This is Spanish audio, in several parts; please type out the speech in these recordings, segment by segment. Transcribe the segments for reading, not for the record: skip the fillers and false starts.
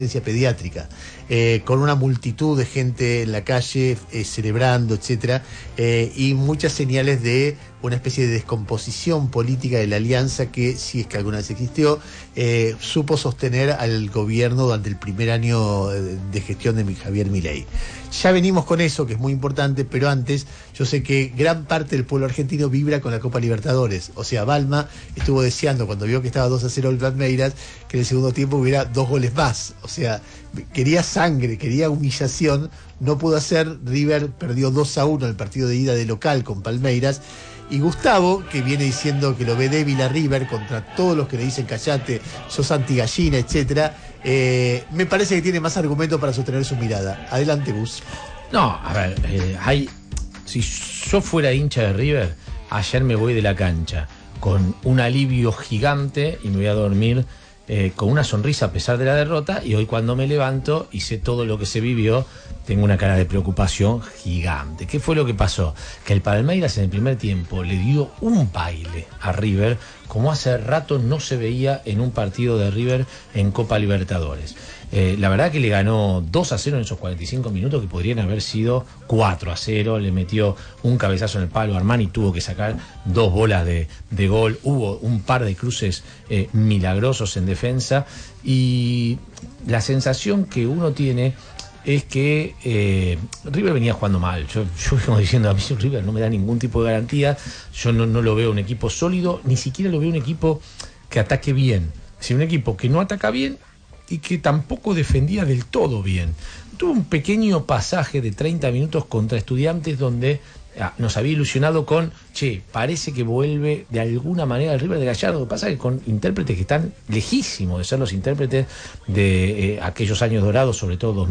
pediátrica, con una multitud de gente en la calle celebrando, etcétera, y muchas señales de una especie de descomposición política de la alianza que, si es que alguna vez existió, supo sostener al gobierno durante el primer año de gestión de Javier Milei. Ya venimos con eso, que es muy importante, pero antes yo sé que gran parte del pueblo argentino vibra con la Copa Libertadores. O sea, Balma estuvo deseando, cuando vio que estaba 2-0 el Palmeiras, que en el segundo tiempo hubiera 2 goles más. O sea, quería sangre, quería humillación, no pudo hacer. River perdió 2-1 el partido de ida de local con Palmeiras. Y Gustavo, que viene diciendo que lo ve débil a River contra todos los que le dicen callate, sos antigallina, etcétera, me parece que tiene más argumentos para sostener su mirada. Adelante, Gus. No, a ver, si yo fuera hincha de River, ayer me voy de la cancha con un alivio gigante y me voy a dormir con una sonrisa a pesar de la derrota, y hoy cuando me levanto y sé todo lo que se vivió, tengo una cara de preocupación gigante. ¿Qué fue lo que pasó? Que el Palmeiras en el primer tiempo le dio un baile a River como hace rato no se veía en un partido de River en Copa Libertadores. La verdad que le ganó 2-0 en esos 45 minutos que podrían haber sido 4-0. Le metió un cabezazo en el palo. Armani tuvo que sacar 2 bolas de gol. Hubo un par de cruces milagrosos en defensa. Y la sensación que uno tiene es que River venía jugando mal. Yo vengo diciendo, a mí River no me da ningún tipo de garantía. Yo no lo veo un equipo sólido, ni siquiera lo veo un equipo que ataque bien. Es decir, un equipo que no ataca bien y que tampoco defendía del todo bien. Tuvo un pequeño pasaje de 30 minutos contra Estudiantes donde nos había ilusionado con, parece que vuelve de alguna manera el River de Gallardo. Lo que pasa es que con intérpretes que están lejísimos de ser los intérpretes de aquellos años dorados, sobre todo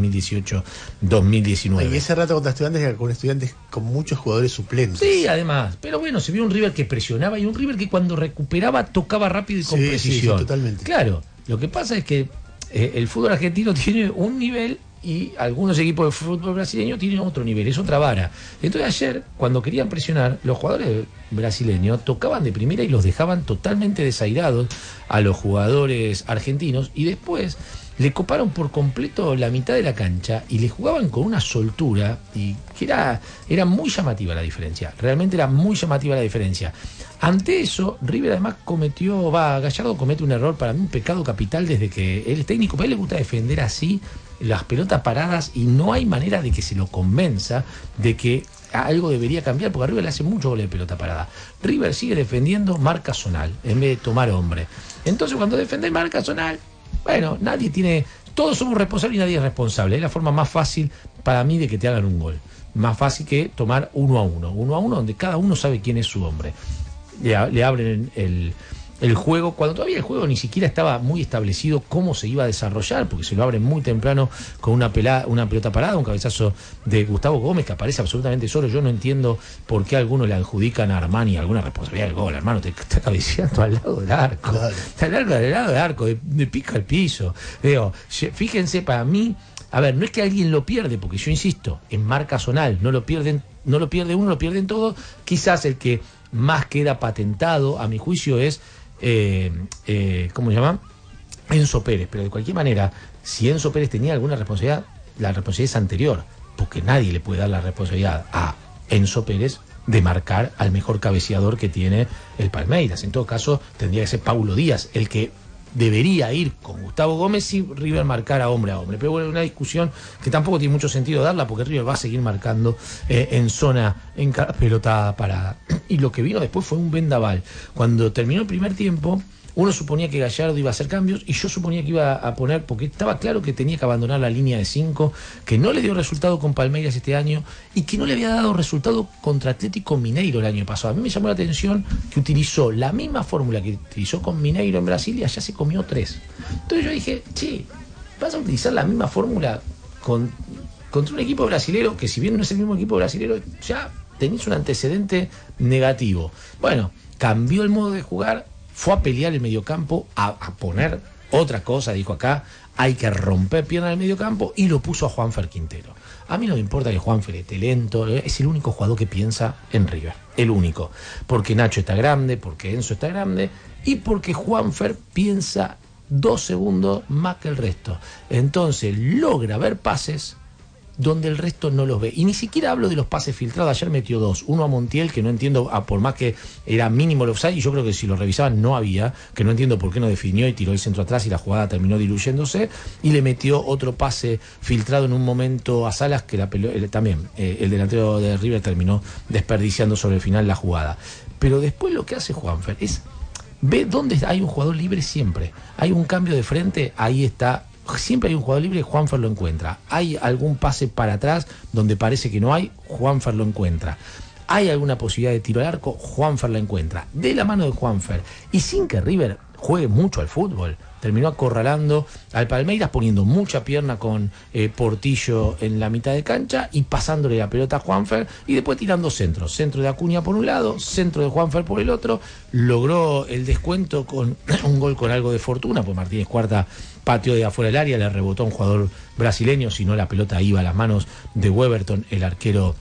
2018-2019. Y ese rato contra Estudiantes era con Estudiantes con muchos jugadores suplentes. Sí, además. Pero bueno, se vio un River que presionaba y un River que cuando recuperaba tocaba rápido y con precisión. Sí, totalmente. Claro, lo que pasa es que el fútbol argentino tiene un nivel y algunos equipos de fútbol brasileño tienen otro nivel, es otra vara. Entonces ayer, cuando querían presionar, los jugadores brasileños tocaban de primera y los dejaban totalmente desairados a los jugadores argentinos, y después le coparon por completo la mitad de la cancha y le jugaban con una soltura y que era muy llamativa la diferencia. Realmente era muy llamativa la diferencia. Ante eso, River además Gallardo comete un error, para mí un pecado capital desde que él es técnico, pero a él le gusta defender así las pelotas paradas y no hay manera de que se lo convenza de que algo debería cambiar, porque a River le hace mucho gol de pelota parada. River sigue defendiendo marca zonal en vez de tomar hombre. Entonces cuando defendés marca zonal, bueno, todos somos responsables y nadie es responsable. Es la forma más fácil para mí de que te hagan un gol. Más fácil que tomar 1-1. 1-1 donde cada uno sabe quién es su hombre. Le abren el juego, cuando todavía el juego ni siquiera estaba muy establecido cómo se iba a desarrollar, porque se lo abren muy temprano con una pelota parada, un cabezazo de Gustavo Gómez que aparece absolutamente solo. Yo no entiendo por qué algunos le adjudican a Armani alguna responsabilidad del gol. Hermano, te está cabeceando al lado del arco, claro. Está al lado del arco, de pica al piso. Fíjense, para mí, a ver, no es que alguien lo pierde, porque yo insisto, en marca zonal no lo pierde uno, lo pierden todos. Quizás el que más queda patentado, a mi juicio, es ¿cómo se llama? Enzo Pérez. Pero de cualquier manera, si Enzo Pérez tenía alguna responsabilidad, la responsabilidad es anterior, porque nadie le puede dar la responsabilidad a Enzo Pérez de marcar al mejor cabeceador que tiene el Palmeiras. En todo caso, tendría que ser Paulo Díaz el que debería ir con Gustavo Gómez si River marcara hombre a hombre. Pero bueno, una discusión que tampoco tiene mucho sentido darla, porque River va a seguir marcando en zona, en cada pelota parada. Y lo que vino después fue un vendaval. Cuando terminó el primer tiempo, uno suponía que Gallardo iba a hacer cambios y yo suponía que iba a poner, porque estaba claro que tenía que abandonar la línea de 5, que no le dio resultado con Palmeiras este año y que no le había dado resultado contra Atlético Mineiro el año pasado. A mí me llamó la atención que utilizó la misma fórmula que utilizó con Mineiro en Brasil y allá se comió 3. Entonces yo dije, vas a utilizar la misma fórmula contra un equipo brasilero que, si bien no es el mismo equipo brasilero, ya tenés un antecedente negativo. Bueno, cambió el modo de jugar, fue a pelear el mediocampo, a poner otra cosa, dijo acá, hay que romper pierna en el mediocampo, y lo puso a Juanfer Quintero. A mí no me importa que Juanfer esté lento, es el único jugador que piensa en River, el único, porque Nacho está grande, porque Enzo está grande, y porque Juanfer piensa 2 segundos más que el resto. Entonces logra ver pases donde el resto no los ve. Y ni siquiera hablo de los pases filtrados. Ayer metió 2. Uno a Montiel, que no entiendo, por más que era mínimo el offside, y yo creo que si lo revisaban no había, que no entiendo por qué no definió y tiró el centro atrás y la jugada terminó diluyéndose. Y le metió otro pase filtrado en un momento a Salas, que también el delantero de River terminó desperdiciando sobre el final la jugada. Pero después lo que hace Juanfer es, ve dónde hay un jugador libre siempre. Hay un cambio de frente, ahí está. Siempre hay un jugador libre, Juanfer lo encuentra. Hay algún pase para atrás donde parece que no hay, Juanfer lo encuentra. Hay alguna posibilidad de tiro al arco, Juanfer la encuentra. De la mano de Juanfer. Y sin que River juegue mucho al fútbol, terminó acorralando al Palmeiras, poniendo mucha pierna con Portillo en la mitad de cancha y pasándole la pelota a Juanfer y después tirando centros. Centro de Acuña por un lado, centro de Juanfer por el otro. Logró el descuento con un gol con algo de fortuna, pues Martínez Cuarta pateó de afuera del área, le rebotó a un jugador brasileño, si no la pelota iba a las manos de Weberton, el arquero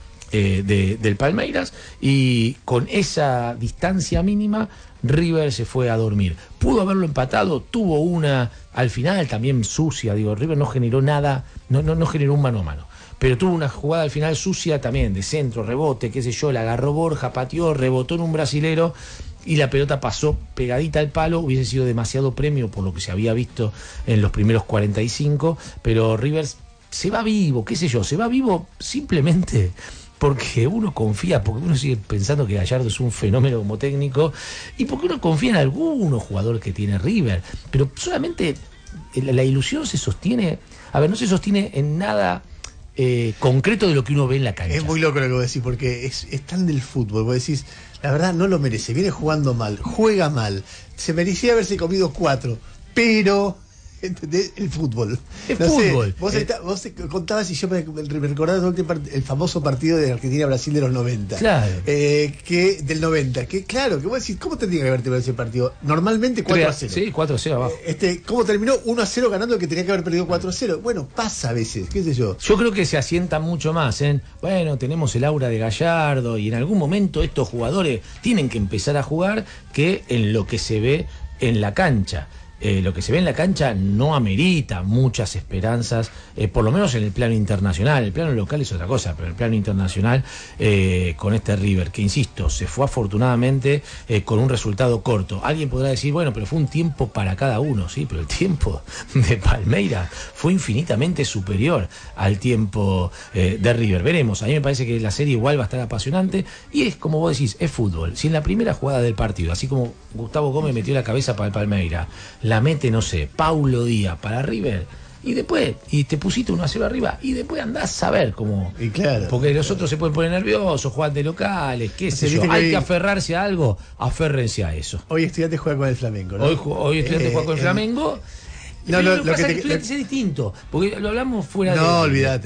del Palmeiras, y con esa distancia mínima River se fue a dormir. Pudo haberlo empatado, tuvo una al final también sucia, River no generó nada, no generó un mano a mano, pero tuvo una jugada al final sucia también, de centro, rebote, qué sé yo, la agarró Borja, pateó, rebotó en un brasilero y la pelota pasó pegadita al palo. Hubiese sido demasiado premio por lo que se había visto en los primeros 45, pero River se va vivo, qué sé yo, se va vivo simplemente porque uno confía, porque uno sigue pensando que Gallardo es un fenómeno como técnico y porque uno confía en algunos jugadores que tiene River, pero solamente la ilusión se sostiene, no se sostiene en nada concreto de lo que uno ve en la cancha. Es muy loco lo que vos decís, porque es tan del fútbol. Vos decís, la verdad no lo merece, viene jugando mal, juega mal, se merecía haberse comido 4, pero ¿entendés? El fútbol. El fútbol. Sé, vos contabas y yo me recordaba el famoso partido de Argentina-Brasil de los 90. Claro. Del 90. Que claro, que vos decís, ¿cómo tendría que haber terminado ese partido? Normalmente 4-0. Sí, 4-0 abajo. ¿Cómo terminó? 1-0 ganando el que tenía que haber perdido 4-0. Bueno, pasa a veces, qué sé yo. Yo creo que se asienta mucho más en, tenemos el aura de Gallardo y en algún momento estos jugadores tienen que empezar a jugar, que en lo que se ve en la cancha. Lo que se ve en la cancha no amerita muchas esperanzas, por lo menos en el plano internacional. El plano local es otra cosa, pero en el plano internacional, con este River, que insisto, se fue afortunadamente con un resultado corto. Alguien podrá decir, pero fue un tiempo para cada uno, sí, pero el tiempo de Palmeiras fue infinitamente superior al tiempo de River. Veremos, a mí me parece que la serie igual va a estar apasionante y es como vos decís, es fútbol. Si en la primera jugada del partido, así como Gustavo Gómez metió la cabeza para el Palmeiras, la mete, no sé, Paulo Díaz para River, y después, y te pusiste 1-0 arriba, y después andás a ver cómo. Y claro. Porque los otros se pueden poner nerviosos, juegan de locales, qué sé yo. Hay que aferrarse a algo, aférrense a eso. Hoy Estudiantes juega con el Flamengo, ¿no? Hoy Estudiantes juega con el Flamengo. No, lo que pasa es que Estudiantes es distinto, porque lo hablamos fuera de. No, olvídate.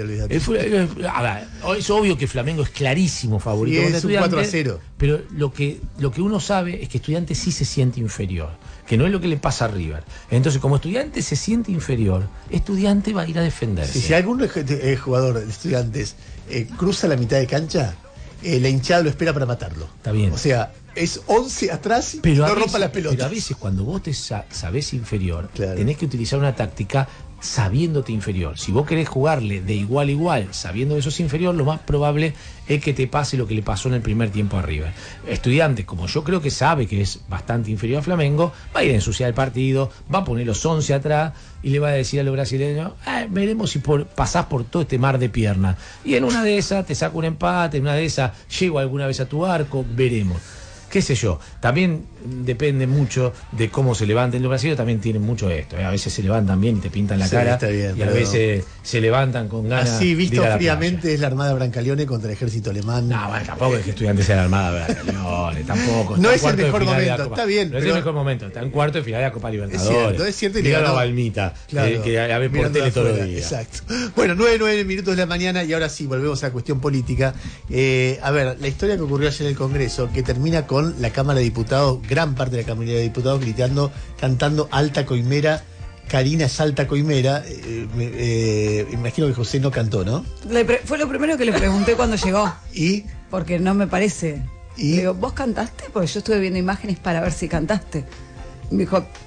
Es obvio que Flamengo es clarísimo favorito. Sí, es un 4-0. Pero lo que uno sabe es que Estudiantes sí se siente inferior, que no es lo que le pasa a River. Entonces, como Estudiante se siente inferior, Estudiante va a ir a defenderse. Si algún jugador de Estudiantes cruza la mitad de cancha, la hinchada lo espera para matarlo. Está bien. O sea, es 11 atrás y pero no rompa las pelotas. Pero a veces cuando vos te sabés inferior, claro, tenés que utilizar una táctica sabiéndote inferior. Si vos querés jugarle de igual a igual, sabiendo que sos inferior, lo más probable es que te pase lo que le pasó en el primer tiempo a River. Estudiantes, como yo creo que sabe que es bastante inferior a Flamengo, va a ir a ensuciar el partido, va a poner los 11 atrás y le va a decir a los brasileños, veremos si pasás por todo este mar de piernas. Y en una de esas te saco un empate, en una de esas llego alguna vez a tu arco, veremos. Qué sé yo, también depende mucho de cómo se levanten. Los brasileños también tienen mucho esto, a veces se levantan bien y te pintan la cara, bien, y a veces se levantan con ganas. Así visto fríamente es la Armada Brancaleone contra el ejército alemán. No, tampoco es que Estudiantes sea la Armada Brancaleone, tampoco. No es el mejor momento, está bien. No es el mejor momento, está en cuarto de final de la Copa Libertadores. Es cierto. Y le ganó a Balmita, claro, que a ver por tele todos los días. Exacto. Bueno, 9 minutos de la mañana y ahora sí, volvemos a la cuestión política. A ver, la historia que ocurrió ayer en el Congreso, que termina con la Cámara de Diputados, gran parte de la Cámara de Diputados cantando Alta Coimera. Karina es Alta Coimera. Imagino que José no cantó, ¿no? Fue lo primero que le pregunté cuando llegó. ¿Y? Porque no me parece. ¿Y? Le digo, ¿vos cantaste? Porque yo estuve viendo imágenes para ver si cantaste. Me dijo,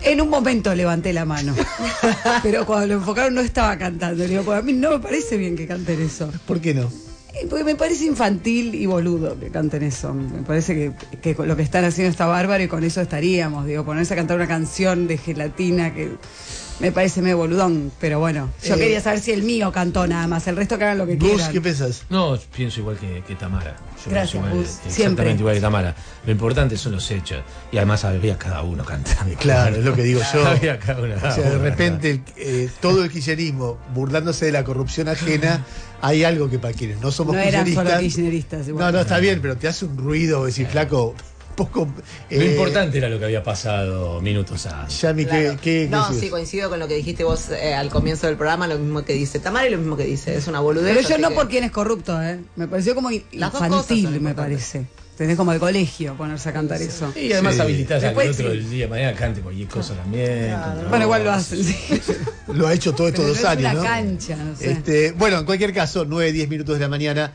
En un momento levanté la mano, pero cuando lo enfocaron no estaba cantando. Le digo, pues a mí no me parece bien que canten eso. ¿Por qué no? Porque me parece infantil y boludo que canten eso. Me parece que lo que están haciendo está bárbaro y con eso estaríamos. Digo, ponerse a cantar una canción de Gelatina que me parece medio boludón. Pero bueno, yo quería saber si el mío cantó nada más. El resto que hagan lo que Gus, quieran. ¿qué pensás? No, pienso igual que Tamara. Yo Gracias, pienso igual, Gus. exactamente Siempre. igual que Tamara. Lo importante son los hechos. Y además había cada uno cantando. Claro, es lo que digo yo. Había cada uno. O sea, de repente todo el kirchnerismo burlándose de la corrupción ajena, hay algo que para quienes no somos No eran kirchneristas. solo kirchneristas. Igual. No, está bien, pero te hace un ruido decir, flaco, poco. Lo importante era lo que había pasado minutos antes. Yami, Claro. ¿qué No, decís? sí, coincido con lo que dijiste vos al comienzo del programa, lo mismo que dice Tamara y lo mismo que dice. Es una boludez. Pero yo así no que- por quién es corrupto, ¿eh? Me pareció como Las dos cosas son infantil, me importantes. parece. Tenés como de colegio ponerse a cantar eso. Y además Sí. habilitás a que el Después otro sí. el día de mañana cante cualquier cosa también. contra Bueno, igual lo vos. hacen, sí. Lo ha hecho todos estos Pero dos no años, es una ¿no? cancha, no sé. Bueno, en cualquier caso, 9-10 minutos de la mañana,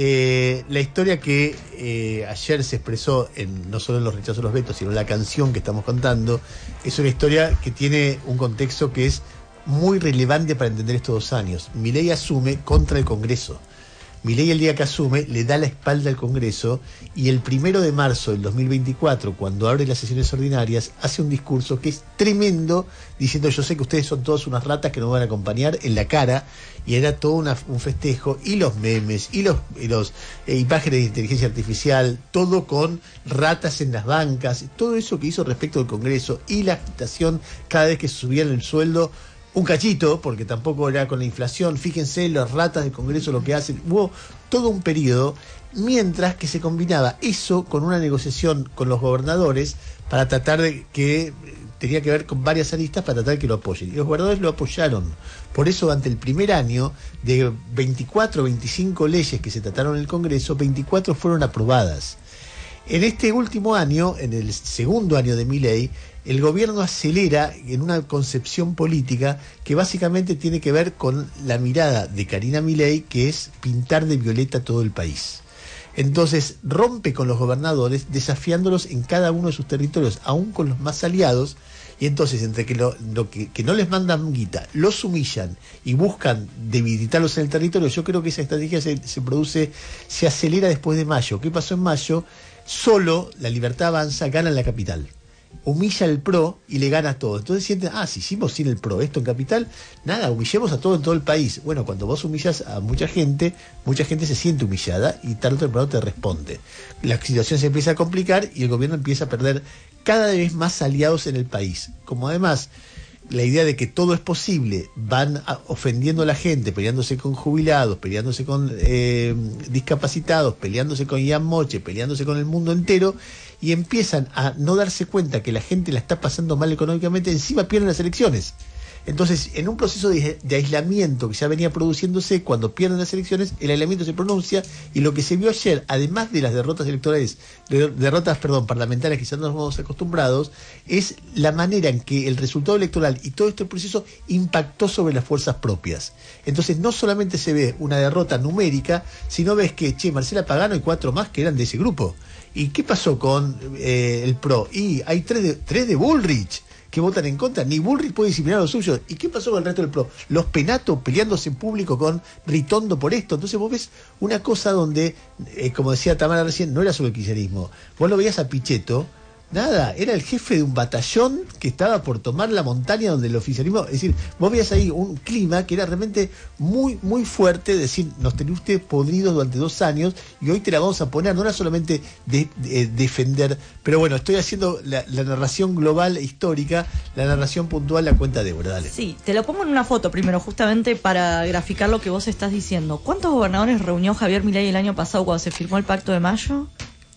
la historia que ayer se expresó no solo en los rechazos de los vetos, sino en la canción que estamos contando, es una historia que tiene un contexto que es muy relevante para entender estos 2 años. Milei asume contra el Congreso. Milei, el día que asume, le da la espalda al Congreso y el 1 de marzo del 2024, cuando abre las sesiones ordinarias, hace un discurso que es tremendo, diciendo: yo sé que ustedes son todos unas ratas que nos van a acompañar, en la cara, y era todo un festejo, y los memes, y los imágenes de inteligencia artificial, todo con ratas en las bancas, todo eso que hizo respecto del Congreso, y la agitación cada vez que subían el sueldo, un cachito, porque tampoco era con la inflación. Fíjense las ratas del Congreso lo que hacen. Hubo todo un periodo, mientras que se combinaba eso con una negociación con los gobernadores para tratar de que tenía que ver con varias aristas para tratar de que lo apoyen. Y los gobernadores lo apoyaron. Por eso, durante el primer año, de 24 o 25 leyes que se trataron en el Congreso, 24 fueron aprobadas. En este último año, en el segundo año de Milei, el gobierno acelera en una concepción política que básicamente tiene que ver con la mirada de Karina Milei, que es pintar de violeta todo el país. Entonces rompe con los gobernadores, desafiándolos en cada uno de sus territorios, aún con los más aliados, y entonces entre que que no les mandan guita, los humillan y buscan debilitarlos en el territorio. Yo creo que esa estrategia se acelera después de mayo. ¿Qué pasó en mayo? Solo La Libertad Avanza gana en la capital. Humilla al PRO y le gana a todo. Entonces sienten, si hicimos sin el PRO esto en capital, nada, humillemos a todo en todo el país. Bueno, cuando vos humillas a mucha gente se siente humillada y tarde o temprano te responde. La situación se empieza a complicar y el gobierno empieza a perder cada vez más aliados en el país. Como además la idea de que todo es posible, van ofendiendo a la gente, peleándose con jubilados, peleándose con discapacitados, peleándose con Ian Moche, peleándose con el mundo entero, y empiezan a no darse cuenta que la gente la está pasando mal económicamente, encima pierden las elecciones. Entonces, en un proceso de aislamiento que ya venía produciéndose, cuando pierden las elecciones, el aislamiento se pronuncia, y lo que se vio ayer, además de las derrotas parlamentarias que ya no nos hemos acostumbrados, es la manera en que el resultado electoral y todo este proceso impactó sobre las fuerzas propias. Entonces, no solamente se ve una derrota numérica, sino ves que, Marcela Pagano y 4 más que eran de ese grupo. ¿Y qué pasó con el PRO? Y hay 3 de Bullrich que votan en contra. Ni Bullrich puede disciplinar a los suyos. ¿Y qué pasó con el resto del PRO? Los Penato peleándose en público con Ritondo por esto. Entonces vos ves una cosa donde, como decía Tamara recién, no era solo el kirchnerismo. Vos lo veías a Pichetto, nada, era el jefe de un batallón que estaba por tomar la montaña donde el oficialismo, es decir, vos veías ahí un clima que era realmente muy, muy fuerte, de decir, nos tenía usted podridos durante 2 años y hoy te la vamos a poner. No era solamente defender, pero bueno, estoy haciendo la narración global histórica, la narración puntual, la cuenta de Débora, dale. Sí, te lo pongo en una foto primero, justamente para graficar lo que vos estás diciendo. ¿Cuántos gobernadores reunió Javier Milei el año pasado cuando se firmó el Pacto de Mayo?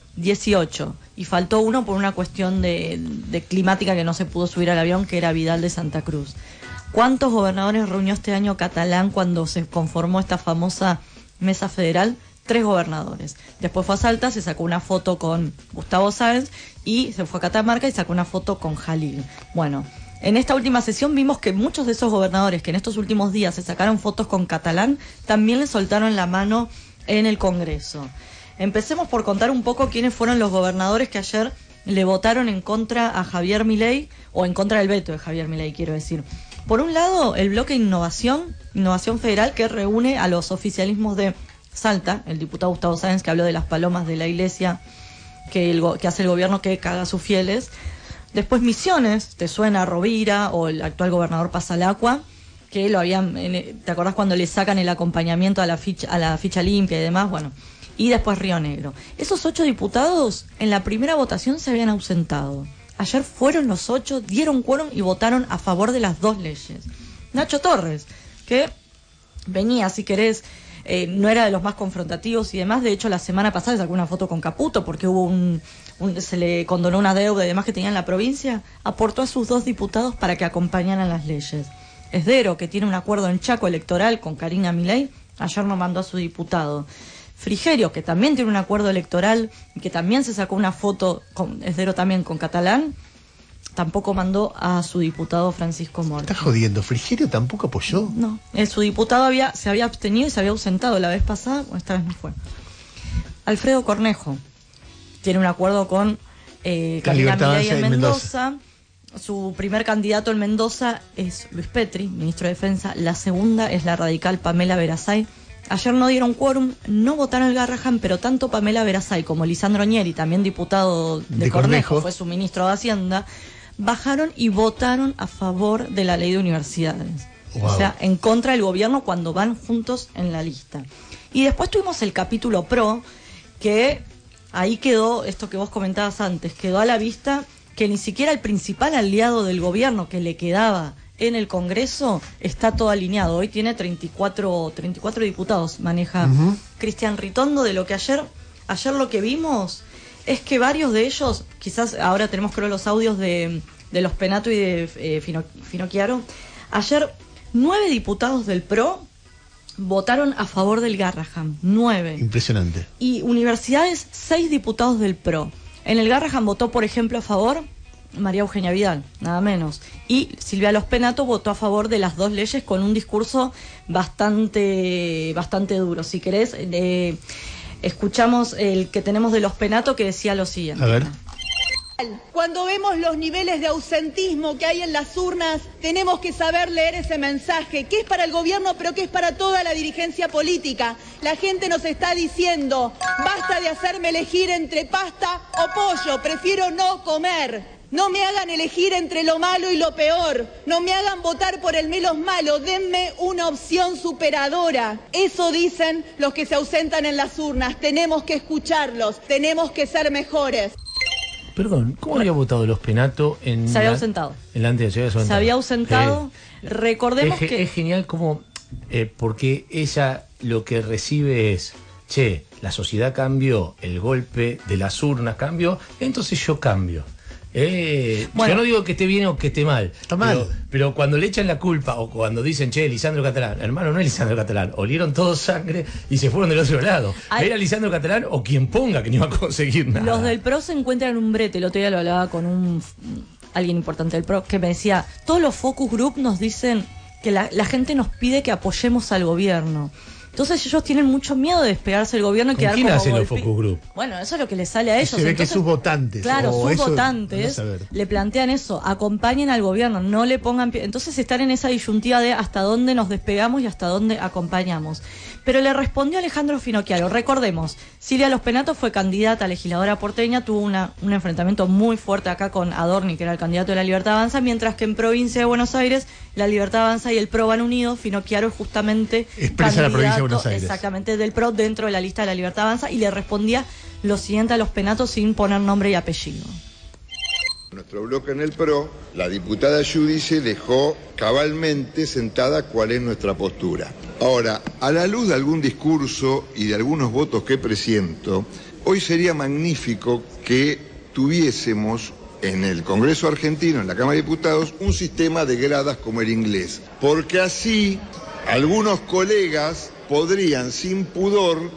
18. Y faltó uno por una cuestión de climática, que no se pudo subir al avión, que era Vidal de Santa Cruz. ¿Cuántos gobernadores reunió este año Catalán cuando se conformó esta famosa mesa federal? 3 gobernadores. Después fue a Salta, se sacó una foto con Gustavo Sáenz y se fue a Catamarca y sacó una foto con Jalil. Bueno, en esta última sesión vimos que muchos de esos gobernadores que en estos últimos días se sacaron fotos con Catalán también le soltaron la mano en el Congreso. Empecemos por contar un poco quiénes fueron los gobernadores que ayer le votaron en contra a Javier Milei, o en contra del veto de Javier Milei, quiero decir. Por un lado, el bloque Innovación Federal, que reúne a los oficialismos de Salta, el diputado Gustavo Sáenz, que habló de las palomas de la iglesia que hace el gobierno que caga a sus fieles. Después Misiones, te suena Rovira o el actual gobernador Pasalacqua, que lo habían, ¿te acordás cuando le sacan el acompañamiento a la ficha limpia y demás? Bueno, y después Río Negro. Esos 8 diputados en la primera votación se habían ausentado. Ayer fueron los 8, dieron quórum y votaron a favor de las 2 leyes. Nacho Torres, que venía, si querés, no era de los más confrontativos y demás. De hecho, la semana pasada sacó una foto con Caputo porque hubo se le condonó una deuda y demás que tenía en la provincia. Aportó a sus 2 diputados para que acompañaran las leyes. Esdero, que tiene un acuerdo en Chaco electoral con Karina Milei, ayer no mandó a su diputado. Frigerio, que también tiene un acuerdo electoral y que también se sacó una foto, con Esdero también con Catalán, tampoco mandó a su diputado Francisco Morti. ¿Estás jodiendo? ¿Frigerio tampoco apoyó? No, su diputado se había abstenido y se había ausentado la vez pasada, esta vez no fue. Alfredo Cornejo tiene un acuerdo con Karina Milei en Mendoza. Su primer candidato en Mendoza es Luis Petri, ministro de Defensa. La segunda es la radical Pamela Verasay. Ayer no dieron quórum, no votaron el Garrahan, pero tanto Pamela Verasay como Lisandro Nieri, también diputado de Cornejo, fue su ministro de Hacienda, bajaron y votaron a favor de la ley de universidades. Wow. O sea, en contra del gobierno cuando van juntos en la lista. Y después tuvimos el capítulo PRO, que ahí quedó, esto que vos comentabas antes, quedó a la vista que ni siquiera el principal aliado del gobierno que le quedaba en el Congreso está todo alineado. Hoy tiene 34 diputados, maneja Cristian Ritondo. De lo que ayer lo que vimos es que varios de ellos, quizás ahora tenemos creo los audios de los Penato y de Finocchiaro. Ayer 9 diputados del PRO votaron a favor del Garrahan, 9. Impresionante. Y universidades, 6 diputados del PRO. En el Garrahan votó, por ejemplo, a favor María Eugenia Vidal, nada menos. Y Silvia Los Penato votó a favor de las 2 leyes con un discurso bastante duro. Si querés, escuchamos el que tenemos de Los Penato, que decía lo siguiente. A ver. Cuando vemos los niveles de ausentismo que hay en las urnas, tenemos que saber leer ese mensaje, que es para el gobierno, pero que es para toda la dirigencia política. La gente nos está diciendo, basta de hacerme elegir entre pasta o pollo, prefiero no comer. No me hagan elegir entre lo malo y lo peor. No me hagan votar por el menos malo. Denme una opción superadora. Eso dicen los que se ausentan en las urnas. Tenemos que escucharlos. Tenemos que ser mejores. Perdón, ¿cómo había votado Los Penato en... Se había ausentado. En la anterior, se había ausentado. Recordemos que... Es genial como... porque ella lo que recibe es... Che, la sociedad cambió, el golpe de las urnas cambió, entonces yo cambio. Bueno, yo no digo que esté bien o que esté mal, pero cuando le echan la culpa o cuando dicen, che, Lisandro Catalán, hermano, no es Lisandro Catalán, olieron todos sangre y se fueron del otro lado. Era Lisandro Catalán o quien ponga que no iba a conseguir nada. Los del PRO se encuentran en un brete. El otro día lo hablaba con alguien importante del PRO que me decía, todos los focus group nos dicen que la gente nos pide que apoyemos al gobierno. Entonces ellos tienen mucho miedo de despegarse del gobierno y quedar como... ¿Quién hace los focus group? Bueno, eso es lo que les sale a ellos. Se ve entonces, que sus votantes. Claro, sus votantes le plantean eso, acompañen al gobierno, no le pongan... Entonces están en esa disyuntiva de hasta dónde nos despegamos y hasta dónde acompañamos. Pero le respondió Alejandro Finocchiaro. Recordemos, Silvia Los Penato fue candidata a legisladora porteña, tuvo un enfrentamiento muy fuerte acá con Adorni, que era el candidato de la Libertad Avanza, mientras que en provincia de Buenos Aires, la Libertad Avanza y el PRO van unidos. Finocchiaro es justamente expresa la provincia de Buenos Aires. Exactamente, del PRO dentro de la lista de la Libertad Avanza, y le respondía lo siguiente a Los Penato sin poner nombre y apellido. Nuestro bloque en el PRO, la diputada Giudice dejó cabalmente sentada cuál es nuestra postura. Ahora, a la luz de algún discurso y de algunos votos que presiento, hoy sería magnífico que tuviésemos en el Congreso argentino, en la Cámara de Diputados, un sistema de gradas como el inglés, porque así algunos colegas podrían sin pudor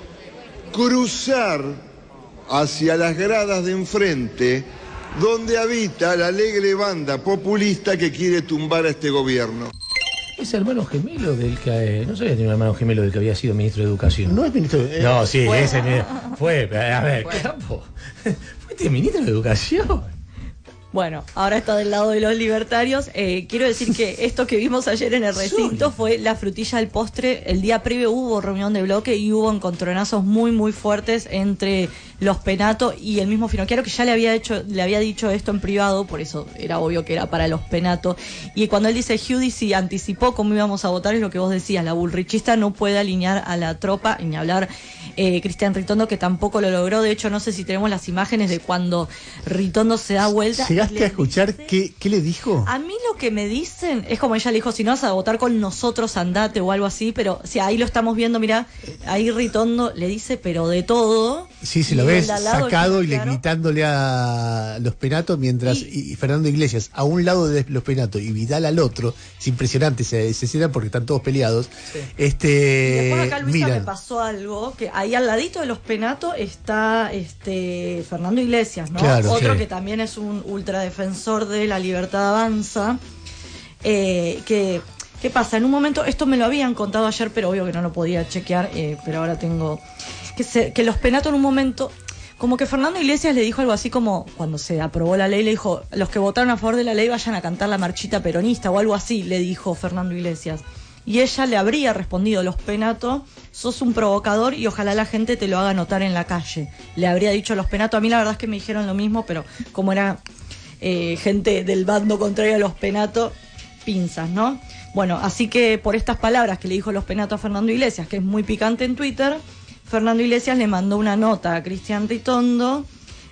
cruzar hacia las gradas de enfrente, donde habita la alegre banda populista que quiere tumbar a este gobierno. ¿Es hermano gemelo del que... No sabía que tenía un hermano gemelo del que había sido ministro de Educación? No es ministro No, sí, ese fue. A ver, Campo. Fuiste fuiste ministro de Educación. Bueno, ahora está del lado de los libertarios. Quiero decir que esto que vimos ayer en el recinto fue la frutilla del postre. El día previo hubo reunión de bloque y hubo encontronazos muy, muy fuertes entre los Penato y el mismo Finocchiaro, que ya le había dicho esto en privado, por eso era obvio que era para los Penato. Y cuando él dice Giudici anticipó cómo íbamos a votar, es lo que vos decías, la bullrichista no puede alinear a la tropa, y ni hablar Cristian Ritondo, que tampoco lo logró. De hecho, no sé si tenemos las imágenes de cuando Ritondo se da vuelta. ¿Llegaste a escuchar qué le dijo? A mí lo que me dicen es como ella le dijo, si no vas a votar con nosotros, andate o algo así, pero si ahí lo estamos viendo, mira, ahí Ritondo le dice pero de todo. Sí, se lo ves sacado y gritándole a los Penato, mientras y Fernando Iglesias a un lado de los Penato y Vidal al otro. Es impresionante esa escena porque están todos peleados. Sí. Y después acá, Luisa, me pasó algo, que ahí al ladito de los Penato está Fernando Iglesias, ¿no? Claro, otro sí, que también es un ultradefensor de la libertad avanza. ¿Qué pasa? En un momento, esto me lo habían contado ayer, pero obvio que no lo podía chequear, pero ahora tengo... Que los Penato en un momento... Como que Fernando Iglesias le dijo algo así como, cuando se aprobó la ley, le dijo, los que votaron a favor de la ley vayan a cantar la marchita peronista, o algo así, le dijo Fernando Iglesias. Y ella le habría respondido, los Penato, sos un provocador y ojalá la gente te lo haga notar en la calle. Le habría dicho a los Penato. A mí la verdad es que me dijeron lo mismo, pero como era gente del bando contrario a los Penato, pinzas, ¿no? Bueno, así que por estas palabras que le dijo los Penato a Fernando Iglesias, que es muy picante en Twitter, Fernando Iglesias le mandó una nota a Cristian Ritondo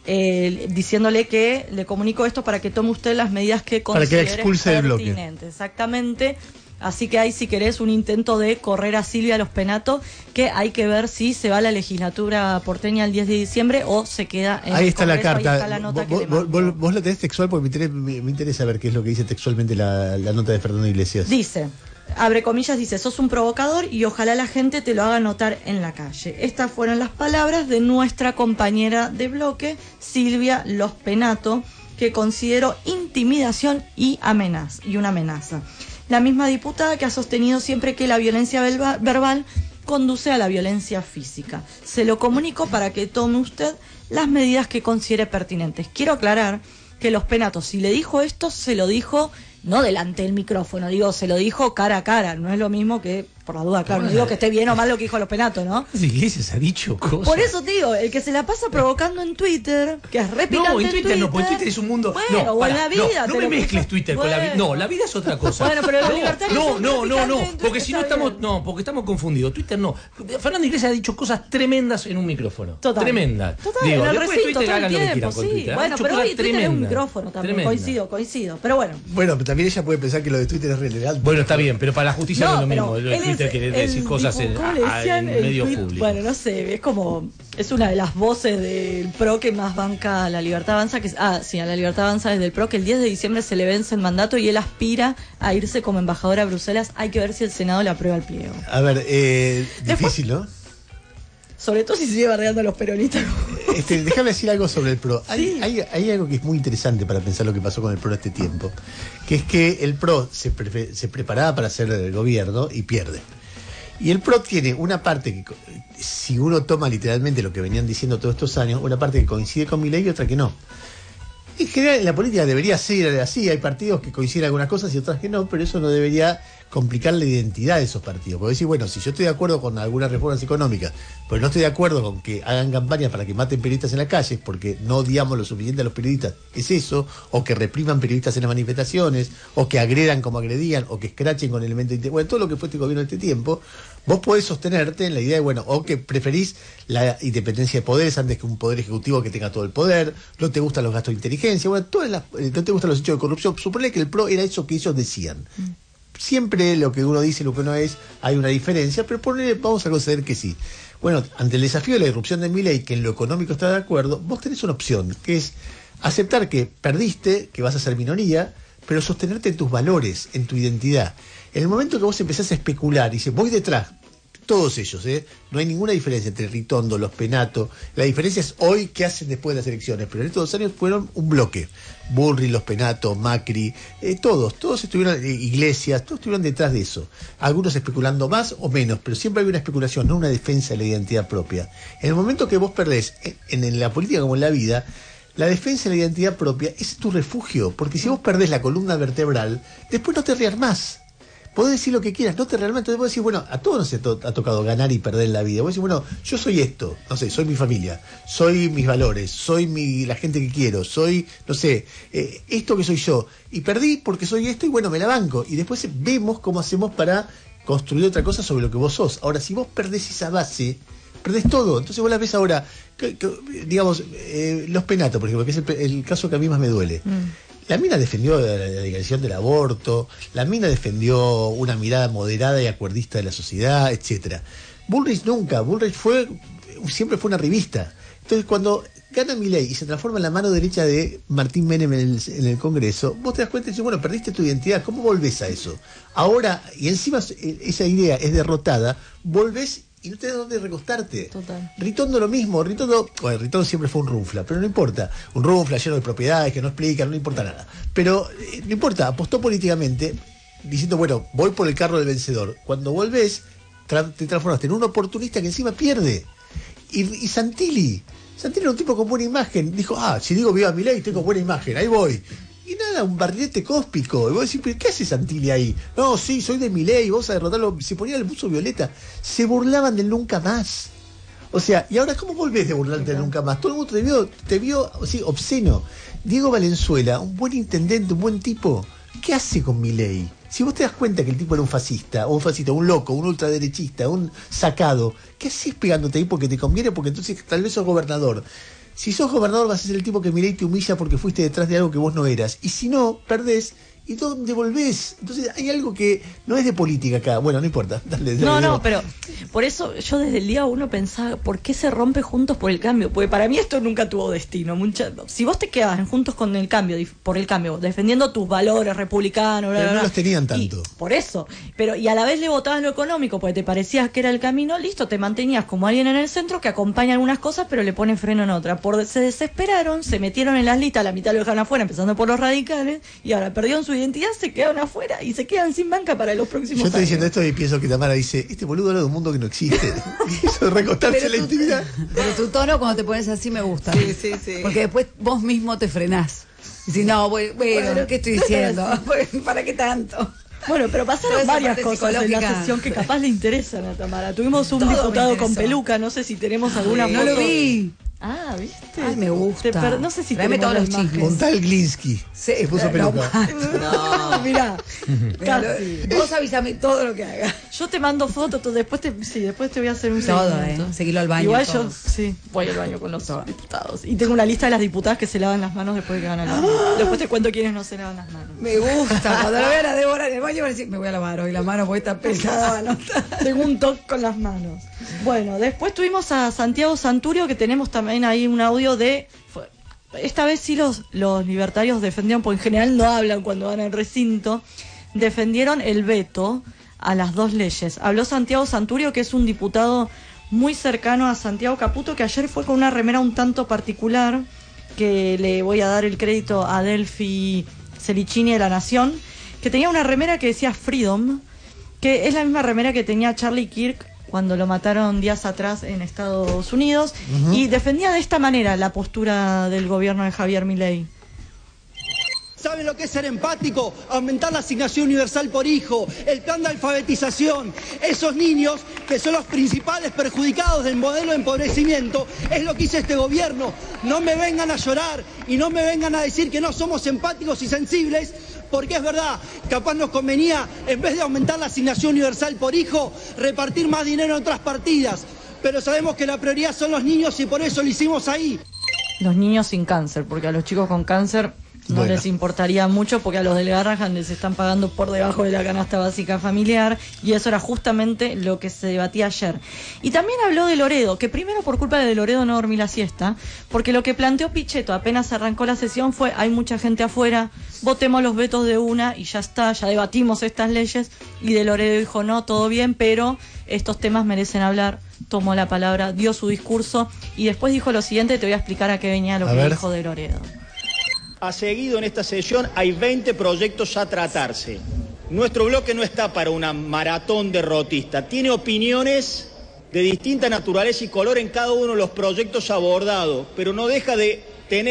diciéndole que le comunicó esto para que tome usted las medidas que considere para que expulse del bloque. Exactamente. Así que hay, si querés, un intento de correr a Silvia Los Penato, que hay que ver si se va a la legislatura porteña el 10 de diciembre o se queda en ahí el está la Congreso. carta. Ahí está la nota ¿Vos la tenés textual? Porque me interesa ver qué es lo que dice textualmente la nota de Fernando Iglesias. Dice, abre comillas, dice, sos un provocador y ojalá la gente te lo haga notar en la calle. Estas fueron las palabras de nuestra compañera de bloque, Silvia Los Penato, que consideró intimidación y una amenaza. La misma diputada que ha sostenido siempre que la violencia verbal conduce a la violencia física. Se lo comunico para que tome usted las medidas que considere pertinentes. Quiero aclarar que Los Penato, si le dijo esto, se lo dijo no delante del micrófono, digo, se lo dijo cara a cara. No es lo mismo que, por la duda, claro, no digo que esté bien o mal lo que dijo Los Penato, ¿no? Iglesias ha dicho cosas. Por eso te digo, el que se la pasa provocando en Twitter, que es re picante no, en Twitter no, porque Twitter es un mundo... Bueno, no, o en la vida. No me mezcles Twitter con la vida. No, la vida es otra cosa. Bueno, pero los libertarios no, porque si no estamos... No, porque estamos confundidos. Twitter no. Fernando Iglesias ha dicho cosas tremendas en un micrófono. Total. Tremendas. Total, digo, en el después recinto, Twitter todo el hagan lo que quieran tiempo, con sí. Twitter. Bueno, pero hoy Twitter es un micrófono también. Tremenda. Coincido. Pero bueno. Bueno, pero también ella puede pensar que lo de Twitter es relevante. Bueno, está bien, pero para la justicia no es lo mismo. El Twitter quiere decir cosas en medio público. Bueno, no sé, es como... Es una de las voces del PRO que más banca a la Libertad Avanza. A la Libertad Avanza desde el PRO, que el 10 de diciembre se le vence el mandato y él aspira a irse como embajador a Bruselas. Hay que ver si el Senado le aprueba el pliego. A ver, difícil, ¿no? Sobre todo si se lleva bardeando a los peronistas. Déjame decir algo sobre el PRO. Sí. Hay algo que es muy interesante para pensar lo que pasó con el PRO este tiempo, que es que el PRO se preparaba para hacer el gobierno y pierde. Y el PRO tiene una parte que, si uno toma literalmente lo que venían diciendo todos estos años, una parte que coincide con Milei y otra que no. En general, en la política debería ser así. Hay partidos que coinciden algunas cosas y otras que no, pero eso no debería complicar la identidad de esos partidos. Porque decir, bueno, si yo estoy de acuerdo con algunas reformas económicas, pero no estoy de acuerdo con que hagan campañas para que maten periodistas en las calles, porque no odiamos lo suficiente a los periodistas, es eso, o que repriman periodistas en las manifestaciones, o que agredan como agredían, o que escrachen con elementos de... Bueno, todo lo que fue este gobierno este tiempo, vos podés sostenerte en la idea de, bueno, o que preferís la independencia de poderes antes que un poder ejecutivo que tenga todo el poder, no te gustan los gastos de inteligencia, bueno, no te gustan los hechos de corrupción. Suponle que el PRO era eso que ellos decían. Siempre lo que uno dice y lo que uno es, hay una diferencia, pero vamos a conceder que sí. Bueno, ante el desafío de la irrupción de Milei, que en lo económico está de acuerdo, vos tenés una opción, que es aceptar que perdiste, que vas a ser minoría, pero sostenerte en tus valores, en tu identidad. En el momento que vos empezás a especular y dices, voy detrás, todos ellos, no hay ninguna diferencia entre Ritondo, los Penato, la diferencia es hoy qué hacen después de las elecciones, pero en estos 2 años fueron un bloque. Bullrich, los Penato, Macri, todos estuvieron, Iglesias, todos estuvieron detrás de eso. Algunos especulando más o menos, pero siempre hay una especulación, no una defensa de la identidad propia. En el momento que vos perdés, en la política como en la vida, la defensa de la identidad propia es tu refugio, porque si vos perdés la columna vertebral, después no te rías más. Podés decir lo que quieras, no te realmente. Entonces vos decís, bueno, a todos nos ha tocado ganar y perder en la vida. Vos decís, bueno, yo soy esto, no sé, soy mi familia, soy mis valores, soy la gente que quiero, soy, no sé, esto que soy yo. Y perdí porque soy esto y bueno, me la banco. Y después vemos cómo hacemos para construir otra cosa sobre lo que vos sos. Ahora, si vos perdés esa base, perdés todo. Entonces vos la ves ahora, digamos, los penatos, por ejemplo, que es el caso que a mí más me duele. La mina defendió la legalización del aborto, la mina defendió una mirada moderada y acuerdista de la sociedad, etcétera. Bullrich nunca, siempre fue una revista. Entonces cuando gana Milei y se transforma en la mano derecha de Martín Menem en el Congreso, vos te das cuenta y dices, bueno, perdiste tu identidad, ¿cómo volvés a eso? Ahora, y encima esa idea es derrotada, volvés y no tenés dónde recostarte. Total. Ritondo lo mismo. Ritondo siempre fue un runfla, pero no importa. Un runfla lleno de propiedades que no explican, no importa nada. Pero no importa, apostó políticamente diciendo, bueno, voy por el carro del vencedor. Cuando volvés, te transformaste en un oportunista que encima pierde. Y Santilli era un tipo con buena imagen. Dijo, si digo viva Milei, tengo buena imagen, ahí voy. Y nada, un barrilete cóspico. Y vos decís, ¿qué hace Santilli ahí? No, sí, soy de Milei, vos a derrotarlo. Se ponía el buzo violeta. Se burlaban del nunca más. O sea, ¿y ahora cómo volvés de burlarte del nunca más? Todo el mundo te vio sí, obsceno. Diego Valenzuela, un buen intendente, un buen tipo. ¿Qué hace con Milei? Si vos te das cuenta que el tipo era un fascista, un loco, un ultraderechista, un sacado, ¿qué haces pegándote ahí porque te conviene? Porque entonces tal vez sos gobernador. Si sos gobernador vas a ser el tipo que Milei te humilla porque fuiste detrás de algo que vos no eras. Y si no, perdés. ¿Y dónde volvés? Entonces hay algo que no es de política acá. Bueno, no importa. Dale. No, pero por eso yo desde el día uno pensaba, ¿por qué se rompe Juntos por el Cambio? Porque para mí esto nunca tuvo destino. Si vos te quedabas en Juntos con el Cambio, por el Cambio, defendiendo tus valores republicanos, pero no los tenían tanto. Por eso. Y a la vez le votabas lo económico, porque te parecías que era el camino, listo, te mantenías como alguien en el centro que acompaña algunas cosas, pero le pone freno en otra. Se desesperaron, se metieron en las listas, la mitad lo dejaron afuera, empezando por los radicales, y ahora perdieron su identidad, se quedaron afuera y se quedan sin banca para los próximos años. Yo estoy diciendo esto y pienso que Tamara dice, este boludo habla de un mundo que no existe. Eso de recostarse en la intimidad. Pero tu tono cuando te pones así me gusta. Sí. Porque después vos mismo te frenás. Y si no, bueno, ¿qué estoy diciendo? ¿Para qué tanto? Bueno, pero pasaron varias cosas en la sesión que capaz le interesan a Tamara. Tuvimos un diputado con peluca, no sé si tenemos alguna foto. No lo vi. ¿Viste? Ay, me gusta. No sé si Tráeme tenemos todos los la imagen. chismes. Un tal Glinsky. Sí, puso peluca. No. Mirá, casi. Vos avísame todo lo que haga. Yo te mando fotos, después te voy a hacer un Todo, seguimiento. Seguirlo al baño. Igual todo. yo, voy al baño con los diputados. Y tengo una lista de las diputadas que se lavan las manos después de que ganan la mano. Después te cuento quiénes no se lavan las manos. Me gusta. Cuando lo vea la Débora en el baño, voy a decir, me voy a lavar hoy la mano porque está pesada. ¿No? Tengo un toque con las manos. Bueno, después tuvimos a Santiago Santurio, que tenemos también ahí un audio esta vez sí los libertarios defendieron, porque en general no hablan cuando van al recinto, defendieron el veto a las dos leyes. Habló Santiago Santurio, que es un diputado muy cercano a Santiago Caputo, que ayer fue con una remera un tanto particular, que le voy a dar el crédito a Delphi Celicini de La Nación, que tenía una remera que decía Freedom, que es la misma remera que tenía Charlie Kirk cuando lo mataron días atrás en Estados Unidos, y defendía de esta manera la postura del gobierno de Javier Milei. ¿Saben lo que es ser empático? Aumentar la asignación universal por hijo, el plan de alfabetización. Esos niños que son los principales perjudicados del modelo de empobrecimiento, es lo que hizo este gobierno. No me vengan a llorar y no me vengan a decir que no somos empáticos y sensibles, porque es verdad, capaz nos convenía, en vez de aumentar la asignación universal por hijo, repartir más dinero en otras partidas. Pero sabemos que la prioridad son los niños y por eso lo hicimos ahí. Los niños sin cáncer, porque a los chicos con cáncer no les importaría mucho, porque a los del Garrahan les están pagando por debajo de la canasta básica familiar, y eso era justamente lo que se debatía ayer. Y también habló de Loredo, que primero por culpa de Loredo no dormí la siesta, porque lo que planteó Pichetto apenas arrancó la sesión fue: hay mucha gente afuera, votemos los vetos de una y ya está, ya debatimos estas leyes. Y de Loredo dijo: no, todo bien, pero estos temas merecen hablar. Tomó la palabra, dio su discurso y después dijo lo siguiente. Te voy a explicar a qué venía lo que dijo de Loredo. Ha seguido en esta sesión, hay 20 proyectos a tratarse. Nuestro bloque no está para una maratón derrotista, tiene opiniones de distinta naturaleza y color en cada uno de los proyectos abordados, pero no deja de tener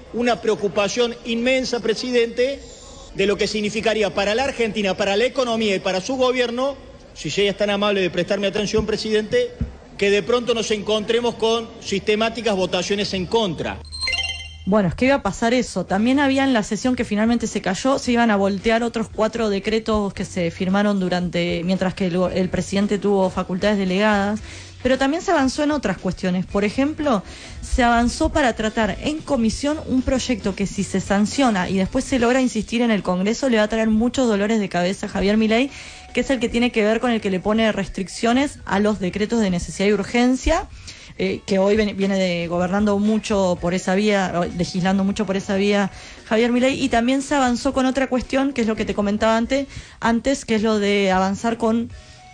una preocupación inmensa, presidente, de lo que significaría para la Argentina, para la economía y para su gobierno, si ella es tan amable de prestarme atención, presidente, que de pronto nos encontremos con sistemáticas votaciones en contra. Bueno, es que iba a pasar eso. También había en la sesión que finalmente se cayó, se iban a voltear otros 4 decretos que se firmaron mientras que el presidente tuvo facultades delegadas. Pero también se avanzó en otras cuestiones. Por ejemplo, se avanzó para tratar en comisión un proyecto que si se sanciona y después se logra insistir en el Congreso le va a traer muchos dolores de cabeza a Javier Milei, que es el que tiene que ver con el que le pone restricciones a los decretos de necesidad y urgencia, que hoy viene gobernando mucho por esa vía, legislando mucho por esa vía Javier Milei. Y también se avanzó con otra cuestión, que es lo que te comentaba antes, que es lo de avanzar con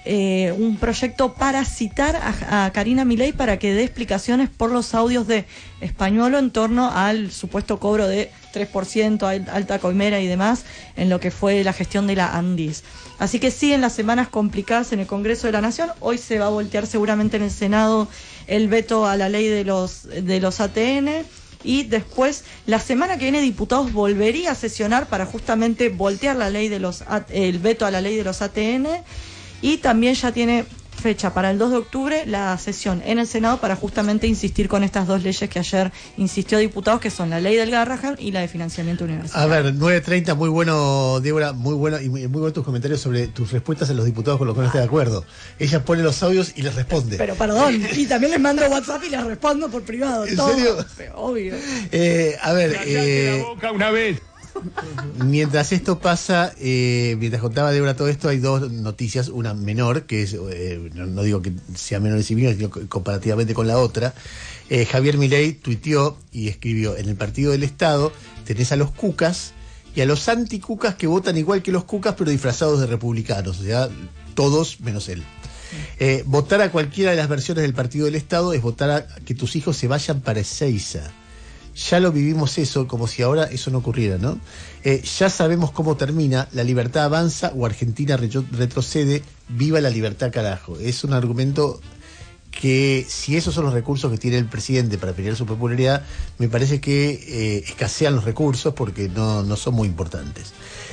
un proyecto para citar a Karina Milei para que dé explicaciones por los audios de Españolo en torno al supuesto cobro de 3%, alta coimera y demás, en lo que fue la gestión de la Andis. Así que siguen las semanas complicadas en el Congreso de la Nación. Hoy se va a voltear seguramente en el Senado el veto a la ley de los ATN. Y después, la semana que viene, diputados volvería a sesionar para justamente voltear la ley el veto a la ley de los ATN. Y también ya tiene fecha para el 2 de octubre la sesión en el Senado para justamente insistir con estas 2 leyes que ayer insistió diputados, que son la ley del Garrahan y la de financiamiento universitario. A ver, 9:30, muy bueno, Débora, muy bueno, y muy buenos tus comentarios sobre tus respuestas a los diputados con los que no estoy de acuerdo. Ella pone los audios y les responde. Pero perdón, y también les mando WhatsApp y les respondo por privado. ¿En todo, serio? Obvio. A ver, la boca una vez. Mientras esto pasa, mientras contaba Débora todo esto, hay 2 noticias, una menor, que es, no digo que sea menor en sí misma, sino comparativamente con la otra. Javier Milei tuiteó y escribió: en el Partido del Estado tenés a los cucas y a los anticucas que votan igual que los cucas pero disfrazados de republicanos, o sea, todos menos él. Votar a cualquiera de las versiones del Partido del Estado es votar a que tus hijos se vayan para Ezeiza. Ya lo vivimos eso, como si ahora eso no ocurriera, ¿no? Ya sabemos cómo termina, la libertad avanza o Argentina retrocede, viva la libertad carajo. Es un argumento que, si esos son los recursos que tiene el presidente para pelear su popularidad, me parece que escasean los recursos porque no son muy importantes.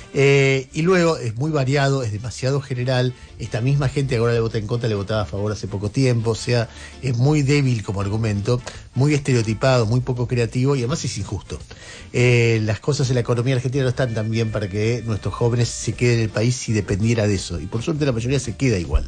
Y luego es muy variado, es demasiado general. Esta misma gente que ahora le vota en contra le votaba a favor hace poco tiempo. O sea, es muy débil como argumento, muy estereotipado, muy poco creativo y además es injusto. Las cosas en la economía argentina no están tan bien para que nuestros jóvenes se queden en el país si dependiera de eso. Y por suerte la mayoría se queda igual.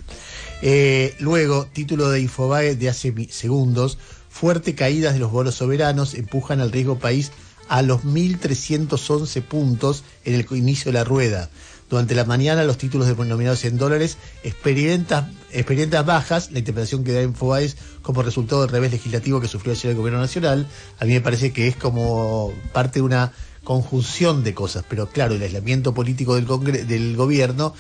Luego, título de Infobae de hace segundos: fuerte caídas de los bonos soberanos empujan al riesgo país a los 1.311 puntos en el inicio de la rueda. Durante la mañana, los títulos denominados en dólares experimentan bajas. La interpretación que da Infobae es como resultado del revés legislativo que sufrió ayer el gobierno nacional. A mí me parece que es como parte de una conjunción de cosas, pero claro, el aislamiento político del gobierno,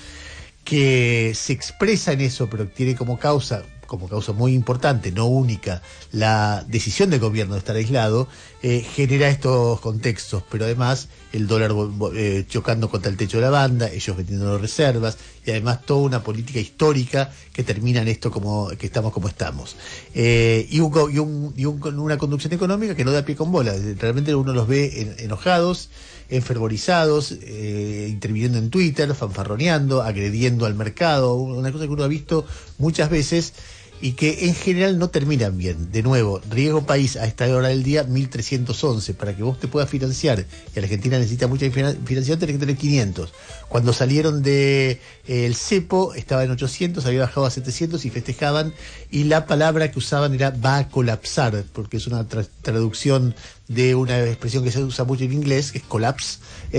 que se expresa en eso, pero tiene como causa muy importante, no única, la decisión del gobierno de estar aislado, genera estos contextos, pero además el dólar chocando contra el techo de la banda, ellos vendiendo reservas, y además toda una política histórica que termina en esto que estamos como estamos. Y una conducción económica que no da pie con bola. Realmente uno los ve enojados, enfervorizados, interviniendo en Twitter, fanfarroneando, agrediendo al mercado, una cosa que uno ha visto muchas veces y que en general no terminan bien. De nuevo, riesgo país a esta hora del día 1.311. Para que vos te puedas financiar, y Argentina necesita mucha financiación, tenés que tener 500. Cuando salieron de el cepo estaba en 800, había bajado a 700 y festejaban, y la palabra que usaban era va a colapsar, porque es una traducción de una expresión que se usa mucho en inglés, que es collapse,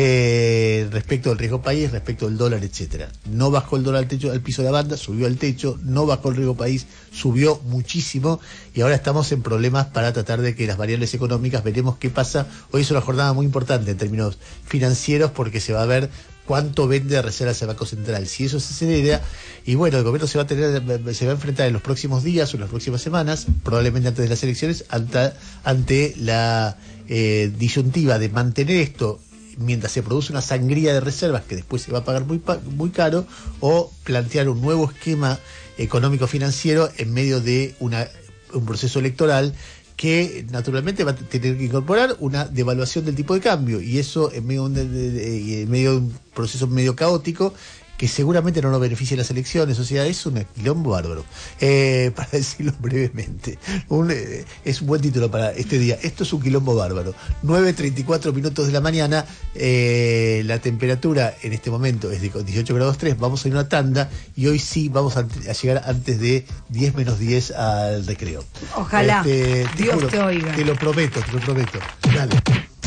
respecto del riesgo país, respecto del dólar, etcétera. No bajó el dólar al piso de la banda, subió al techo, no bajó el riesgo país, subió muchísimo, y ahora estamos en problemas para tratar de que las variables económicas, veremos qué pasa. Hoy es una jornada muy importante en términos financieros, porque se va a ver cuánto vende de reservas el Banco Central. Si eso se acelera, y bueno, el gobierno se va a enfrentar en los próximos días o en las próximas semanas, probablemente antes de las elecciones, ante la disyuntiva de mantener esto mientras se produce una sangría de reservas que después se va a pagar muy caro, o plantear un nuevo esquema económico financiero en medio de un proceso electoral que naturalmente va a tener que incorporar una devaluación del tipo de cambio, y eso en medio de un proceso medio caótico que seguramente no nos beneficia las elecciones. O sea, es un quilombo bárbaro, para decirlo brevemente. Es un buen título para este día. Esto es un quilombo bárbaro. 9:34 de la mañana, la temperatura en este momento es de 18 grados 3, vamos a ir a una tanda, y hoy sí vamos a llegar antes de 10 menos 10 al recreo. Ojalá, Dios juro, te oiga. Te lo prometo. Dale.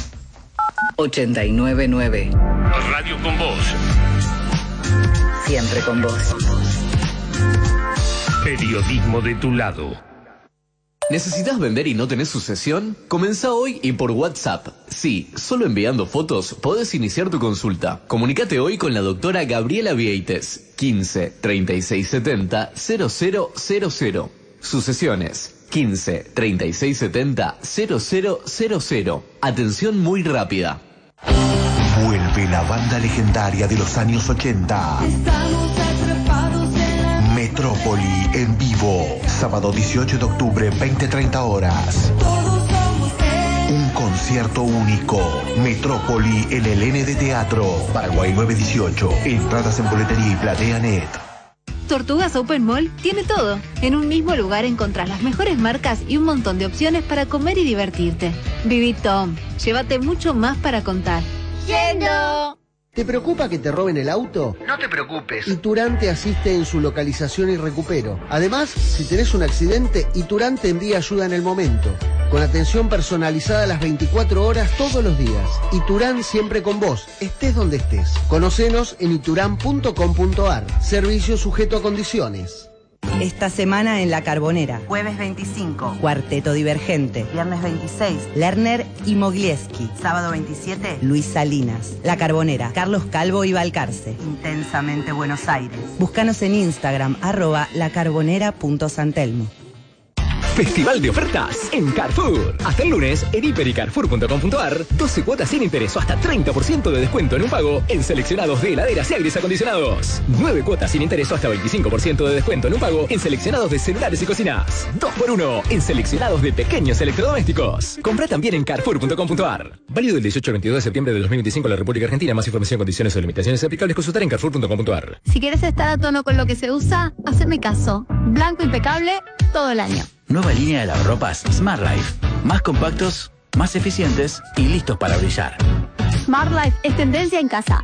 89.9 Radio con Vos. Siempre con vos. Periodismo de tu lado. ¿Necesitas vender y no tenés sucesión? Comenzá hoy y por WhatsApp. Sí, solo enviando fotos podés iniciar tu consulta. Comunicate hoy con la doctora Gabriela Vieites. 15 36 70 0000. Sucesiones. 15 36 70 0000. Atención muy rápida. Vuelve la banda legendaria de los años 80. Metrópoli en vivo. Sábado 18 de octubre, 20-30 horas. Un concierto único. Metrópoli en el ND Teatro. Paraguay 918. Entradas en boletería y PlateaNet. Tortugas Open Mall tiene todo. En un mismo lugar encontrás las mejores marcas y un montón de opciones para comer y divertirte. Viví Tom. Llévate mucho más para contar. ¡Yendo! ¿Te preocupa que te roben el auto? No te preocupes. Iturán te asiste en su localización y recupero. Además, si tenés un accidente, Iturán te envía ayuda en el momento. Con atención personalizada las 24 horas todos los días. Iturán siempre con vos, estés donde estés. Conocenos en iturán.com.ar. Servicio sujeto a condiciones. Esta semana en La Carbonera. Jueves 25. Cuarteto Divergente. Viernes 26. Lerner y Moglieski. Sábado 27. Luis Salinas. La Carbonera. Carlos Calvo y Balcarce. Intensamente Buenos Aires. Búscanos en Instagram, @lacarbonera.santelmo. Festival de ofertas en Carrefour. Hasta el lunes en hiper-y-carrefour.com.ar, 12 cuotas sin interés o hasta 30% de descuento en un pago en seleccionados de heladeras y aires acondicionados. 9 cuotas sin interés o hasta 25% de descuento en un pago en seleccionados de celulares y cocinas. 2x1 en seleccionados de pequeños electrodomésticos. Compra también en carrefour.com.ar. Válido del 18 al 22 de septiembre de 2025 en la República Argentina. Más información, condiciones o limitaciones aplicables, consultar en carrefour.com.ar. Si quieres estar a tono con lo que se usa, haceme caso. Blanco impecable todo el año. Nueva línea de lavarropas Smart Life. Más compactos, más eficientes y listos para brillar. Smart Life es tendencia en casa.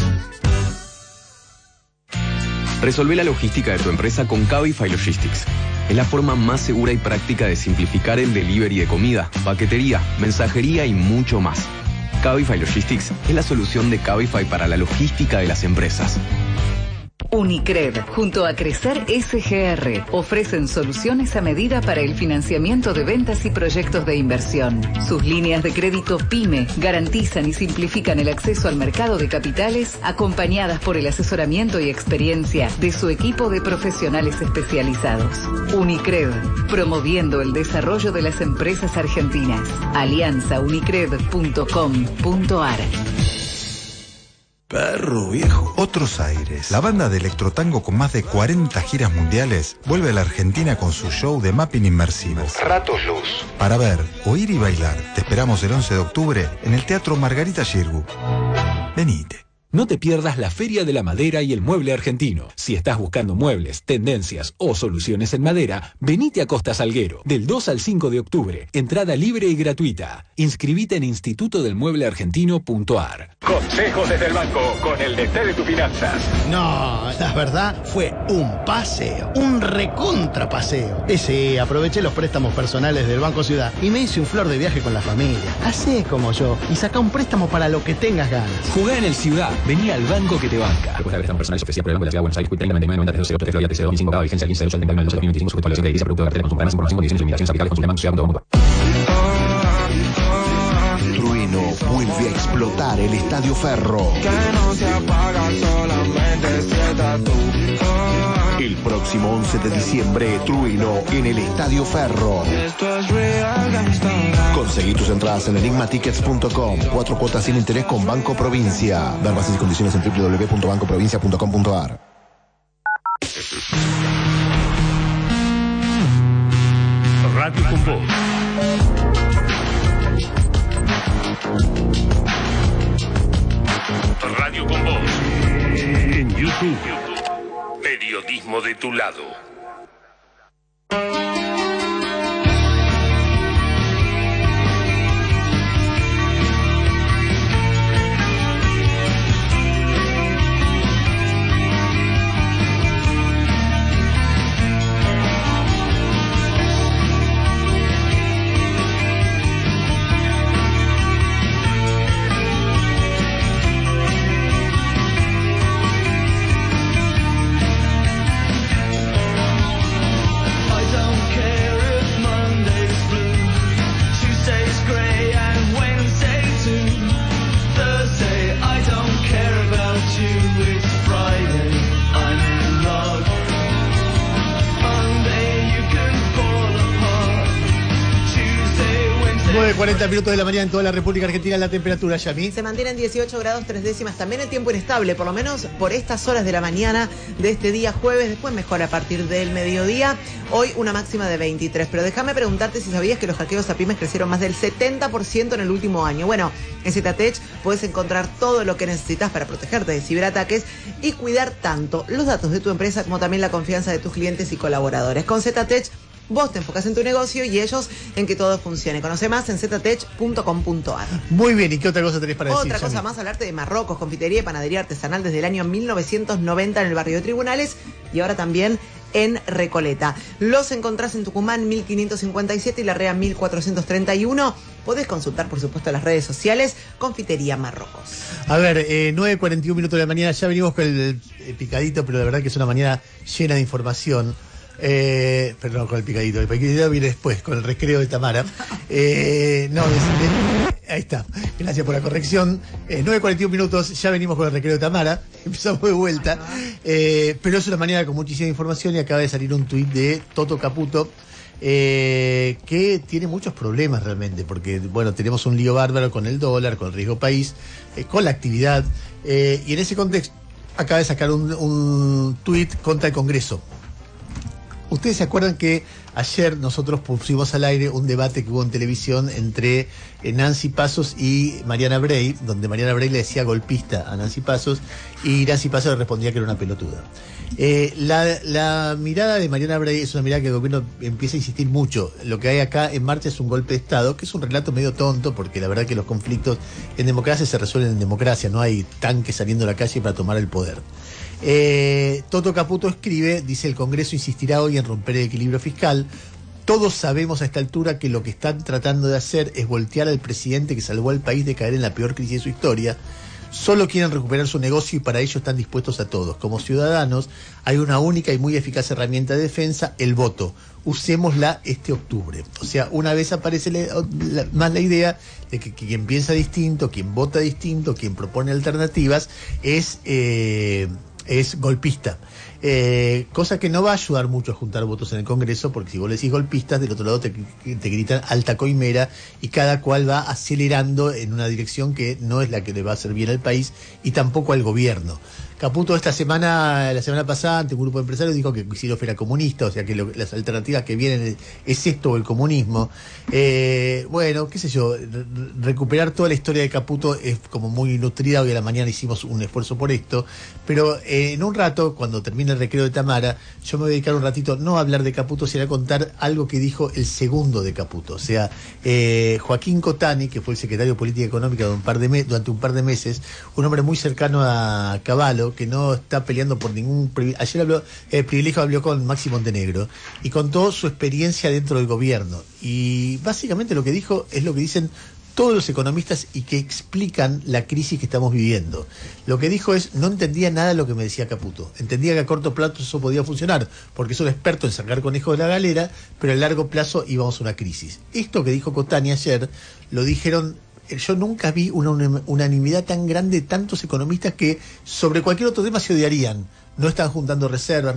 Resolvé la logística de tu empresa con Cabify Logistics. Es la forma más segura y práctica de simplificar el delivery de comida, paquetería, mensajería y mucho más. Cabify Logistics es la solución de Cabify para la logística de las empresas. Unicred, junto a Crecer SGR, ofrecen soluciones a medida para el financiamiento de ventas y proyectos de inversión. Sus líneas de crédito PYME garantizan y simplifican el acceso al mercado de capitales, acompañadas por el asesoramiento y experiencia de su equipo de profesionales especializados. Unicred, promoviendo el desarrollo de las empresas argentinas. alianzaunicred.com.ar. Perro viejo. Otros aires. La banda de electrotango con más de 40 giras mundiales vuelve a la Argentina con su show de mapping inmersivo. Ratos Luz. Para ver, oír y bailar, te esperamos el 11 de octubre en el Teatro Margarita Xirgu. Venite. No te pierdas la Feria de la Madera y el Mueble Argentino. Si estás buscando muebles, tendencias o soluciones en madera, venite a Costa Salguero. Del 2 al 5 de octubre. Entrada libre y gratuita. Inscribite en institutodelmuebleargentino.ar. Consejos desde el banco con el DT de tus finanzas. No, la verdad fue un paseo. Un recontra paseo. Ese, aproveché los préstamos personales del Banco Ciudad y me hice un flor de viaje con la familia. Hacé como yo y saca un préstamo para lo que tengas ganas. Jugá en el Ciudad. Vení al banco que te banca. Propuesta de préstamos personales ofrecida por el Banco de la Ciudad de Buenos Aires. Cuit 30 99 90 03 Florida TC 2005 cada vigencia el 15 de 8 del 39 del 2025 sujeto a la ley de edición producto de cartera consulta. Más información, condiciones y limitaciones aplicables. Consulta Banco Ciudad. Trueno vuelve a explotar el Estadio Ferro. Que no se apaga, solamente sienta tú. El próximo 11 de diciembre, Trueno en el Estadio Ferro. Esto es real gangsta. Conseguí tus entradas en enigmatickets.com. 4 cuotas sin interés con Banco Provincia. Ver bases y condiciones en www.bancoprovincia.com.ar. Radio con Vos. Radio con Voz. En YouTube. Periodismo de tu lado. Nueve 40 minutos de la mañana en toda la República Argentina. La temperatura, Yami. Se mantiene en 18 grados 3 décimas. También el tiempo inestable, por lo menos por estas horas de la mañana de este día jueves. Después mejora a partir del mediodía. Hoy una máxima de 23. Pero déjame preguntarte si sabías que los hackeos a pymes crecieron más del 70% en el último año. Bueno, en ZTech puedes encontrar todo lo que necesitas para protegerte de ciberataques y cuidar tanto los datos de tu empresa como también la confianza de tus clientes y colaboradores. Con ZTech vos te enfocas en tu negocio y ellos en que todo funcione. Conoce más en ztech.com.ar. Muy bien, ¿y qué otra cosa tenés para decir? Otra cosa más, hablarte de Marrocos, confitería y panadería artesanal desde el año 1990 en el barrio de Tribunales y ahora también en Recoleta. Los encontrás en Tucumán 1557 y Larrea 1431. Podés consultar, por supuesto, las redes sociales Confitería Marrocos. A ver, 9:41 minutos de la mañana, ya venimos con el picadito, pero de verdad que es una mañana llena de información. Perdón, con el picadito viene después, con el recreo de Tamara. Ahí está, gracias por la corrección. 9:41 minutos, ya venimos con el recreo de Tamara, empezamos de vuelta. Pero es una mañana con muchísima información y acaba de salir un tuit de Toto Caputo, que tiene muchos problemas realmente, porque bueno, tenemos un lío bárbaro con el dólar, con el riesgo país, con la actividad, y en ese contexto acaba de sacar un tuit contra el Congreso. Ustedes se acuerdan que ayer nosotros pusimos al aire un debate que hubo en televisión entre Nancy Pasos y Mariana Bray, donde Mariana Bray le decía golpista a Nancy Pasos y Nancy Pasos le respondía que era una pelotuda. La mirada de Mariana Bray es una mirada que el gobierno empieza a insistir mucho. Lo que hay acá en marcha es un golpe de Estado, que es un relato medio tonto, porque la verdad que los conflictos en democracia se resuelven en democracia, no hay tanques saliendo a la calle para tomar el poder. Toto Caputo escribe, dice: el Congreso insistirá hoy en romper el equilibrio fiscal. Todos sabemos a esta altura que lo que están tratando de hacer es voltear al presidente que salvó al país de caer en la peor crisis de su historia. Solo quieren recuperar su negocio y para ello están dispuestos a todos. Como ciudadanos hay una única y muy eficaz herramienta de defensa: el voto. Usémosla este octubre. O sea, una vez aparece más la idea de que quien piensa distinto, quien vota distinto, quien propone alternativas es golpista. Cosa que no va a ayudar mucho a juntar votos en el Congreso, porque si vos le decís golpistas, del otro lado te gritan alta coimera y cada cual va acelerando en una dirección que no es la que le va a hacer bien al país y tampoco al gobierno. Caputo la semana pasada, ante un grupo de empresarios, dijo que Kicillof era comunista, o sea que las alternativas que vienen es esto o el comunismo. Bueno, qué sé yo, recuperar toda la historia de Caputo es como muy nutrida. Hoy a la mañana hicimos un esfuerzo por esto, pero en un rato, cuando termine el recreo de Tamara, yo me voy a dedicar un ratito no a hablar de Caputo, sino a contar algo que dijo el segundo de Caputo. O sea, Joaquín Cotani, que fue el secretario de Política Económica durante un par de meses, un hombre muy cercano a Cavallo, que no está peleando por ningún privilegio. Ayer habló con Maxi Montenegro y contó su experiencia dentro del gobierno. Y básicamente lo que dijo es lo que dicen todos los economistas y que explican la crisis que estamos viviendo. Lo que dijo es: no entendía nada de lo que me decía Caputo. Entendía que a corto plazo eso podía funcionar, porque es un experto en sacar conejos de la galera, pero a largo plazo íbamos a una crisis. Esto que dijo Cotani ayer, lo dijeron. Yo nunca vi una unanimidad tan grande de tantos economistas que sobre cualquier otro tema se odiarían. No están juntando reservas.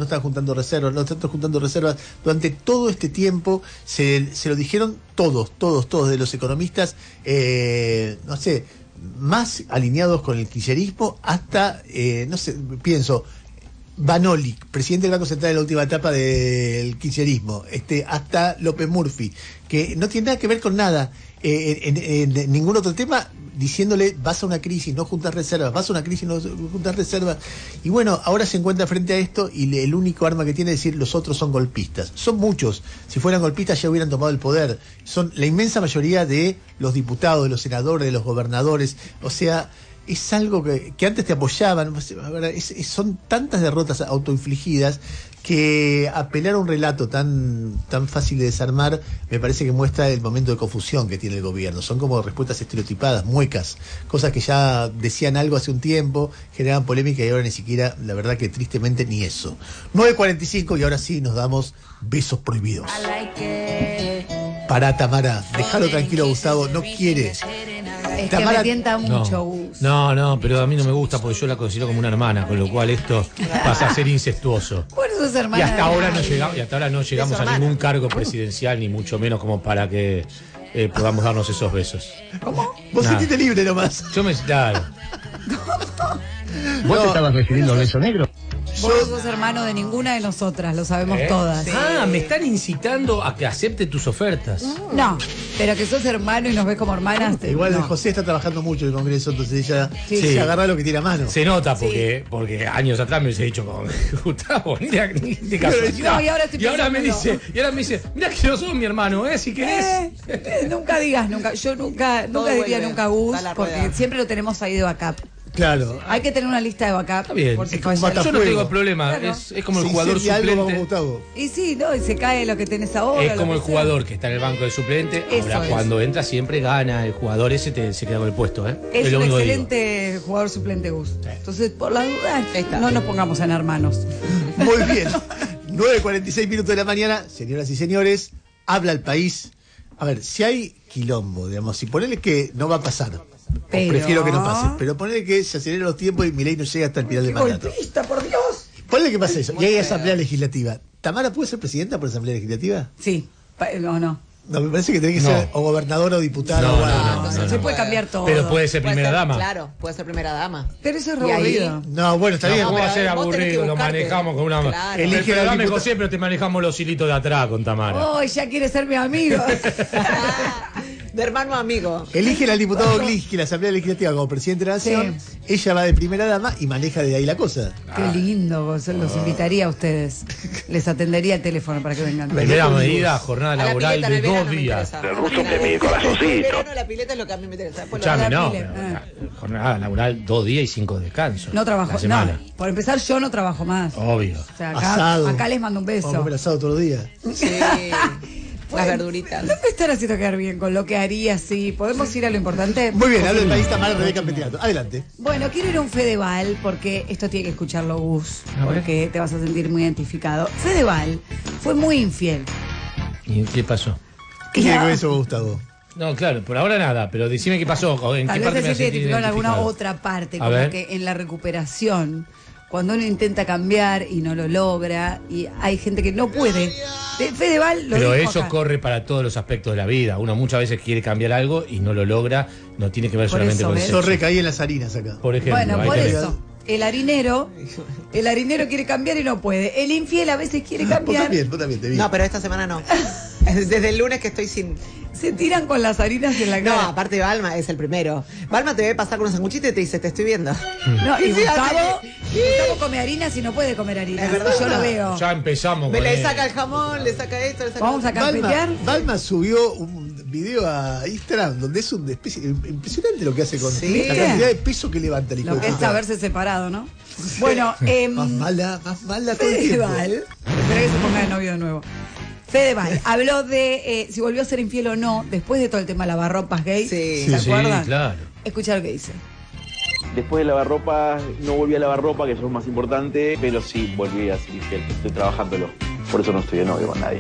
Durante todo este tiempo se lo dijeron todos de los economistas, no sé, más alineados con el kirchnerismo hasta, no sé, pienso, Banoli, presidente del Banco Central en la última etapa del kirchnerismo, hasta López Murphy, que no tiene nada que ver con nada en ningún otro tema, diciéndole vas a una crisis, no juntas reservas, vas a una crisis, no juntas reservas. Y bueno, ahora se encuentra frente a esto y el único arma que tiene es decir los otros son golpistas. Son muchos, si fueran golpistas ya hubieran tomado el poder. Son la inmensa mayoría de los diputados, de los senadores, de los gobernadores. O sea, es algo que antes te apoyaban. Son tantas derrotas autoinfligidas que apelar a un relato tan fácil de desarmar me parece que muestra el momento de confusión que tiene el gobierno. Son como respuestas estereotipadas, muecas, cosas que ya decían algo hace un tiempo, generaban polémica y ahora ni siquiera, la verdad que tristemente ni eso. 9:45 y ahora sí nos damos besos prohibidos. Pará, Tamara, déjalo tranquilo, Gustavo, no quiere. Es Tamara, que me tienta mucho, Gus. No, pero a mí no me gusta porque yo la considero como una hermana, con lo cual esto pasa a ser incestuoso. Por eso es hermana. Y hasta ahora no llegamos a ningún cargo presidencial, ni mucho menos como para que podamos darnos esos besos. ¿Cómo? Vos sentiste libre nomás. Claro. ¿Vos te estabas refiriendo al beso negro? Vos no sos hermano de ninguna de nosotras, lo sabemos todas. Sí. Me están incitando a que acepte tus ofertas. No, pero que sos hermano y nos ves como hermanas. Igual no. José está trabajando mucho en el Congreso, entonces ella Sí. se agarra lo que tiene a mano. Se nota porque años atrás me hubiese dicho con Gustavo, ni de casualidad. No, y ahora estoy me dice, mira que yo soy mi hermano, si querés. Nunca digas nunca. Yo nunca diría nunca Gus, porque siempre lo tenemos ahí de backup. Claro. Hay que tener una lista de backup. Está bien. Por si Yo no tengo problema. Claro. Es como el jugador suplente. Y sí, no, y se cae lo que tenés ahora. Es como el jugador que está en el banco de suplente. Ahora, cuando entra siempre gana. El jugador ese se queda con el puesto. Es un excelente jugador suplente, Gus. Entonces, por las dudas, no nos pongamos en hermanos. Muy bien. 9:46 minutos de la mañana. Señoras y señores, habla el país. A ver, si hay quilombo, digamos, si ponele que no va a pasar. Prefiero que no pase, pero ponele que se aceleren los tiempos y Milei no llega hasta el final del mandato. ¡Golpista, por Dios! Ponele que pase eso. Y hay asamblea legislativa. ¿Tamara puede ser presidenta por asamblea legislativa? Sí. No. No, me parece que tiene que ser o gobernadora o diputada. No, se puede cambiar todo. Pero puede ser primera dama. Claro, puede ser primera dama. Pero eso es re aburrido. No, bueno, está bien. ¿Cómo va a ser aburrido? Lo manejamos con una... Claro. Perdóname, José, pero te manejamos los hilitos de atrás con Tamara. Oh, ya quiere ser mi amigo. De hermano a amigo. Eligen al diputado Gliski, la Asamblea Legislativa, como presidente de la Nación. Sí. Ella va de primera dama y maneja de ahí la cosa. Qué lindo, los invitaría a ustedes. Les atendería el teléfono para que vengan. Primera medida, jornada laboral de 2 días. El ruso de mi corazoncito. La pileta es lo que a mí me interesa. Escuchame, jornada laboral 2 días y 5 descansos. No trabajo, no. Por empezar, yo no trabajo más. Obvio. O sea, asado. Acá les mando un beso. Vamos a comer asado todos los días. Sí. Las verduritas. No me están haciendo quedar bien con lo que haría, sí. ¿Podemos ir a lo importante? Muy bien, habla el país, Tamara Rebeca Petinato. Adelante. Bueno, quiero ir a un Fedeval, porque esto tiene que escucharlo Gus, porque te vas a sentir muy identificado. Fedeval fue muy infiel. ¿Y qué pasó? ¿Qué tiene que ver eso, Gustavo? No, claro, por ahora nada, pero decime qué pasó, en Tal qué vez parte te me sientes identificado en alguna otra parte, como que en la recuperación, cuando uno intenta cambiar y no lo logra, y hay gente que no puede. Fedeval lo Pero dijo eso acá. corre para todos los aspectos de la vida. Uno muchas veces quiere cambiar algo y no lo logra, no tiene que ver Por solamente eso, con ¿ves? eso. Yo recaí en las harinas acá. Por ejemplo, Bueno, ahí por tenés. eso. El harinero quiere cambiar y no puede. El infiel a veces quiere cambiar. Vos también, te vi. No, pero esta semana no. Desde el lunes que estoy sin... Se tiran con las harinas en la cara. No, aparte Balma es el primero. Balma te ve pasar con un sanguchito y te dice, te estoy viendo. No, y Sí, Gustavo come harinas y no puede comer harinas. Es verdad. Yo lo veo. Ya empezamos Me con le él. saca el jamón, le saca esto, le saca... Vamos a campetear. Balma subió un video a Instagram donde es una especie impresionante lo que hace con Sí. la cantidad de peso que levanta el hijo Lo de que es puta. haberse separado, ¿no? Bueno, más mala todo el tiempo. Fedeval. Espera que se ponga de novio de nuevo. Fedeval habló de si volvió a ser infiel o no después de todo el tema de lavarropas gay. Sí. ¿Se acuerdan? Sí, claro. Escucha lo que dice. Después de lavar ropa, no volví a lavar ropa, que eso es más importante, pero sí volví a ser infiel. Estoy trabajándolo. Por eso no estoy de novio con nadie.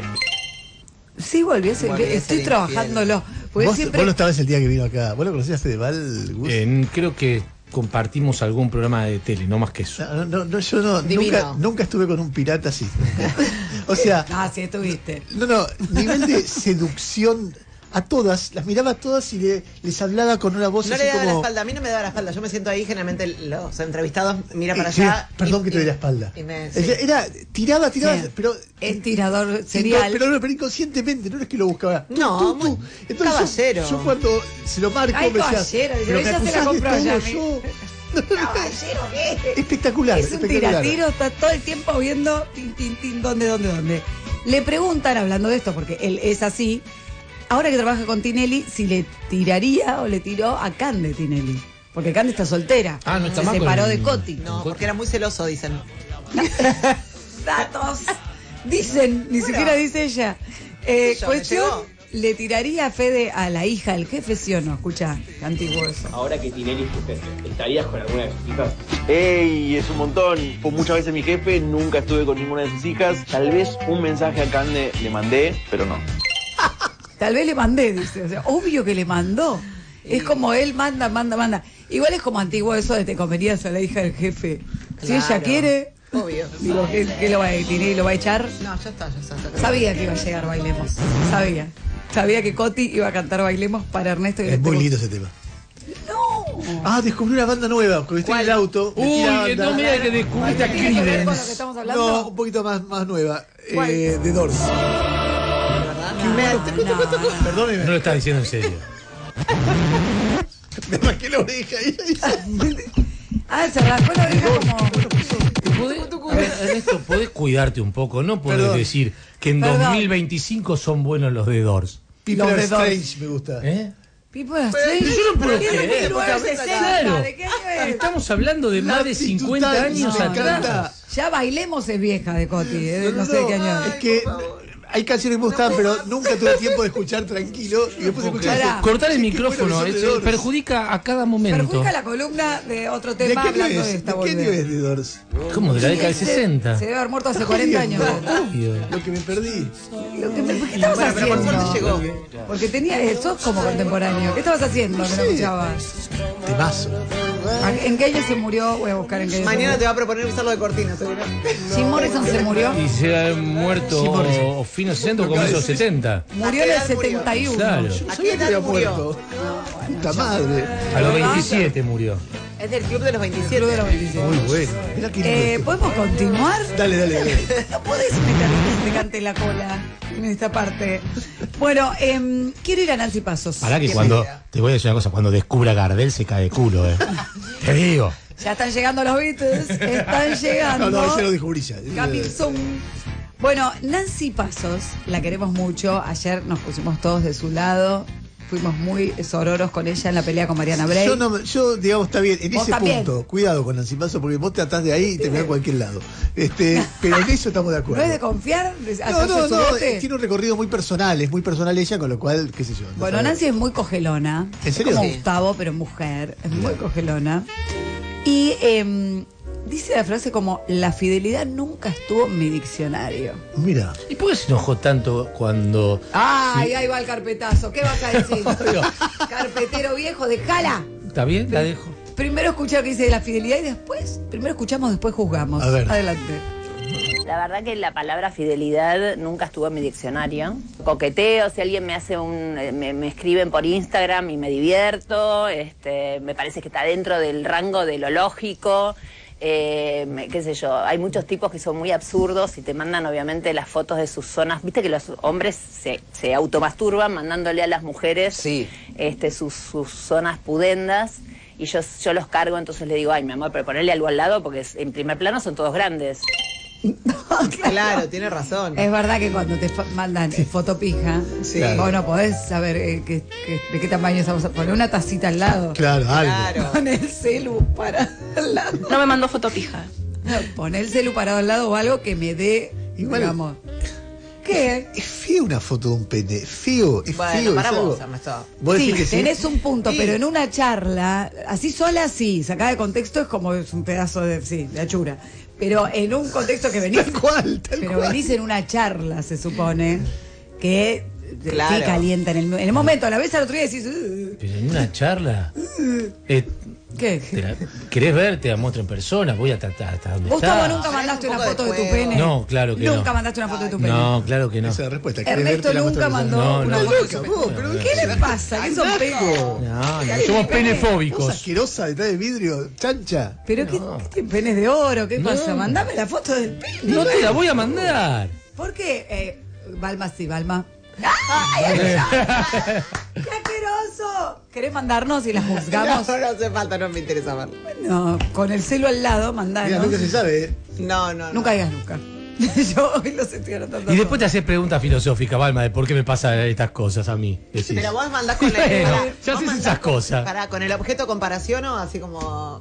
Sí, volvió a ser Volvió a ser Estoy infiel. trabajándolo. Porque Vos siempre... no estabas el día que vino acá. ¿Vos lo conocías a Fedeval, Gus? Creo que compartimos algún programa de tele, no más que eso. No, yo no. Nunca estuve con un pirata así. O sea. Ah, sí, estuviste. No, nivel de seducción a todas, las miraba a todas y les hablaba con una voz no así le daba como... la espalda, a mí no me daba la espalda, yo me siento ahí, generalmente los entrevistados miran para allá. Perdón que te dé la espalda. Era, tiraba, Sí. pero... Es tirador serial. Pero inconscientemente, no es que lo buscaba. No, Entonces, caballero. yo cuando se lo marco Ay, me decía, caballero, pero ella me se la acusás de compró todo, ya, yo... Caballero, ¿qué? Espectacular, Es un espectacular. tiratiro, está todo el tiempo viendo tin, dónde. Le preguntan, hablando de esto, porque él es así, ahora que trabaja con Tinelli, si le tiraría o le tiró a Cande Tinelli. Porque Cande está soltera. Ah, no está Se mal separó con- de Coti. No, porque era muy celoso, dicen. Datos. Dicen, ni siquiera dice ella. Yo, me Cuestión, llegó. ¿le tiraría a Fede a la hija del jefe, sí o no? Escucha, qué antiguo eso. Ahora que Tinelli es tu jefe, ¿estarías con alguna de sus hijas? ¡Ey! Es un montón. Fue muchas veces mi jefe, nunca estuve con ninguna de sus hijas. Tal vez un mensaje a Cande le mandé, pero no. Tal vez le mandé, dice. O sea, obvio que le mandó. Es como él manda. Igual es como antiguo eso de te comerías a la hija del jefe. Si Claro. ella quiere, Obvio. digo, ¿qué lo va a Tinelli lo va a echar? No, ya está. Sabía que iba a llegar Bailemos. Sabía que Coti iba a cantar Bailemos para Ernesto y Es muy lindo ese tema. No. Ah, descubrí una banda nueva. Cuando estoy en el auto. Uy, no me digas que descubriste a ¿Tiene que ver con lo que Creedence. estamos hablando? No, un poquito más nueva. ¿Cuál? The Doors. Perdóneme. No lo estás diciendo en serio. Me rasqué la oreja. Ah, se rascó la oreja como... A ver, Ernesto, podés cuidarte un poco. No podés Perdón. decir que en Perdón. 2025 son buenos los de Doors. People Los Are de Doors. Strange me gusta. ¿Eh? People Are Strange. Yo no puedo ¿Qué es de creer. 1960? Claro. ¿De qué año es? Estamos hablando de más de Latitude 50 Times, años me atrás. encanta. Ya Bailemos es vieja de Coti, no sé de qué año. Es que hay canciones que me gustan, pero nunca tuve tiempo de escuchar tranquilo. Y después escuchar. Pará. Cortar el Qué micrófono, bueno que son The Doors. perjudica a cada momento. Perjudica la columna de otro ¿De tema qué año hablando es? de ¿De esta qué año es The Doors? ¿Cómo? ¿De la década del 60? Se debe haber muerto hace 40 años. Obvio. Lo que me perdí. ¿Qué estabas Bueno, pero por haciendo? suerte llegó. Porque tenía, sos como contemporáneo. ¿Qué estabas haciendo que no escuchabas? Temazo. ¿En qué año se murió? Voy a buscar en qué año. Mañana te va a proponer usarlo de cortina, seguro. Jim Morrison se murió. Y se ha muerto Sí, Morrison. o fines 60 o comienzos 70. Murió en el ¿A qué edad murió? 71. Claro. Yo no ¿A sabía qué que edad había murió? muerto. Puta madre. A los 27 murió. Es del club de los 27. Club de los 27. Muy bueno. Mirá qué lindo. ¿Podemos continuar? Dale. No podés meter que te cante la cola en esta parte. Bueno, quiero ir a Nancy Pasos. Pará que Que cuando, me- te voy a decir una cosa, cuando descubra Gardel se cae de culo, Te digo. Ya están llegando los Beatles. Están llegando. No, ese lo dijo Brilla. Coming soon. Bueno, Nancy Pasos, la queremos mucho. Ayer nos pusimos todos de su lado. Fuimos muy sororos con ella en la pelea con Mariana Bray. Yo, digamos, está bien. En Vos ese también. punto, cuidado con Nancy Paso, porque vos te atás de ahí y te a cualquier lado. Pero en eso estamos de ¿No acuerdo. es de confiar? ¿De No, hacerse su bote? tiene un recorrido muy personal, es muy personal ella, con lo cual, qué sé yo. no Bueno, sabe. Nancy es muy cogelona. ¿En serio? Es como Sí. Gustavo, pero mujer. Es muy cogelona. Y dice la frase como, la fidelidad nunca estuvo en mi diccionario. Mira. ¿Y por qué se enojó tanto cuando... Ay, ahí va el carpetazo. ¿Qué vas a decir? Carpetero viejo, déjala. ¿Está bien? La dejo. Primero escuchar lo que dice de la fidelidad y después, primero escuchamos, después juzgamos. A ver. Adelante. La verdad que la palabra fidelidad nunca estuvo en mi diccionario. Coqueteo, si alguien me hace me escriben por Instagram y me divierto, me parece que está dentro del rango de lo lógico. Qué sé yo, hay muchos tipos que son muy absurdos y te mandan obviamente las fotos de sus zonas. Viste que los hombres se automasturban mandándole a las mujeres sus zonas pudendas. Y yo los cargo, entonces le digo, ay, mi amor, pero ponerle algo al lado porque en primer plano son todos grandes. Claro, tiene razón. Es verdad que cuando te mandan fotopija, Sí. vos no podés saber de qué tamaño estamos. Poner una tacita al lado. Claro, algo. Con el celu para al lado. No me mandó fotopija. No, poner el celu parado al lado o algo que me dé, Igual- digamos. ¿Qué? Es feo una foto de un pene. Feo, es Bueno, feo. para es algo- vos, Ernesto. ¿Vos Sí, decís que sí? tenés un punto, Sí. pero en una charla, así sola sí, sacada de contexto es como es un pedazo de achura. Pero en un contexto que venís. Tal cual. Pero venís en una charla, se supone, que Claro. sí calienta en el momento. A la vez al otro día decís. Pero en una charla... ¿Qué? ¿Querés ver? Te la muestro en persona. Voy hasta donde Gustavo, está. ¿nunca mandaste una foto de tu pene? No, claro que no. ¿Nunca mandaste una foto de tu pene? No, claro que no. Esa es la respuesta. Ernesto nunca mandó una foto de su pene. ¿Qué le pasa? ¿Qué son penes? No, somos penefóbicos. Cosa asquerosa, detrás de vidrio, chancha. ¿Pero qué penes de oro? ¿Qué pasa? Mandame la foto del pene. No te la voy a mandar. ¿Por qué? Balma, sí, Balma. ¡Ay, ¡qué asqueroso! ¿Querés mandarnos y la juzgamos? No hace falta, no me interesa ver. No, con el celo al lado, mandanos. Mira, nunca se sabe. No. Nunca digas nunca. Yo hoy los estoy anotando. Y después te haces preguntas filosóficas, Balma, de por qué me pasan estas cosas a mí. Decís. Pero vos mandás con ya haces esas cosas. Con el objeto de comparación o así como...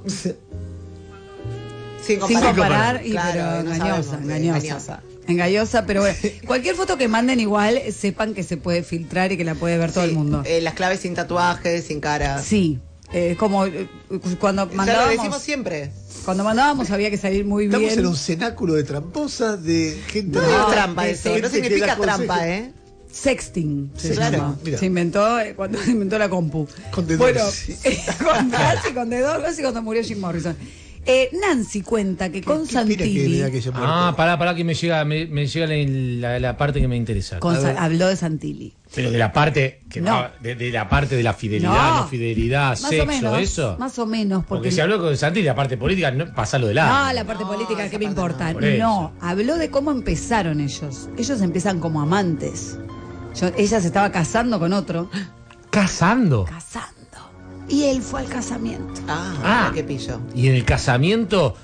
Sin comparar, claro, pero engañosa, pero bueno, cualquier foto que manden igual, sepan que se puede filtrar y que la puede ver todo el mundo. Las claves sin tatuajes, sin cara. Sí, como cuando mandábamos... Ya lo decimos siempre. Cuando mandábamos había que salir muy bien. Estamos en un cenáculo de tramposa, de gente... No es trampa eso, no significa trampa, ¿eh? Sexting, claro. Se inventó cuando se inventó la compu. Con dedos. Bueno, casi con dedos, casi cuando murió Jim Morrison. Nancy cuenta que con Santilli... Pará que me llega la parte que me interesa. Habló de Santilli. Pero de la parte que de la parte de la fidelidad, no fidelidad, más sexo, menos, eso. Más o menos. Porque si habló con Santilli, la parte política, pasalo de lado. No, la parte política, ¿qué me importa? No, habló de cómo empezaron ellos. Ellos empiezan como amantes. Ella se estaba casando con otro. ¿Casando? Y él fue al casamiento. Qué pillo. Y en el casamiento...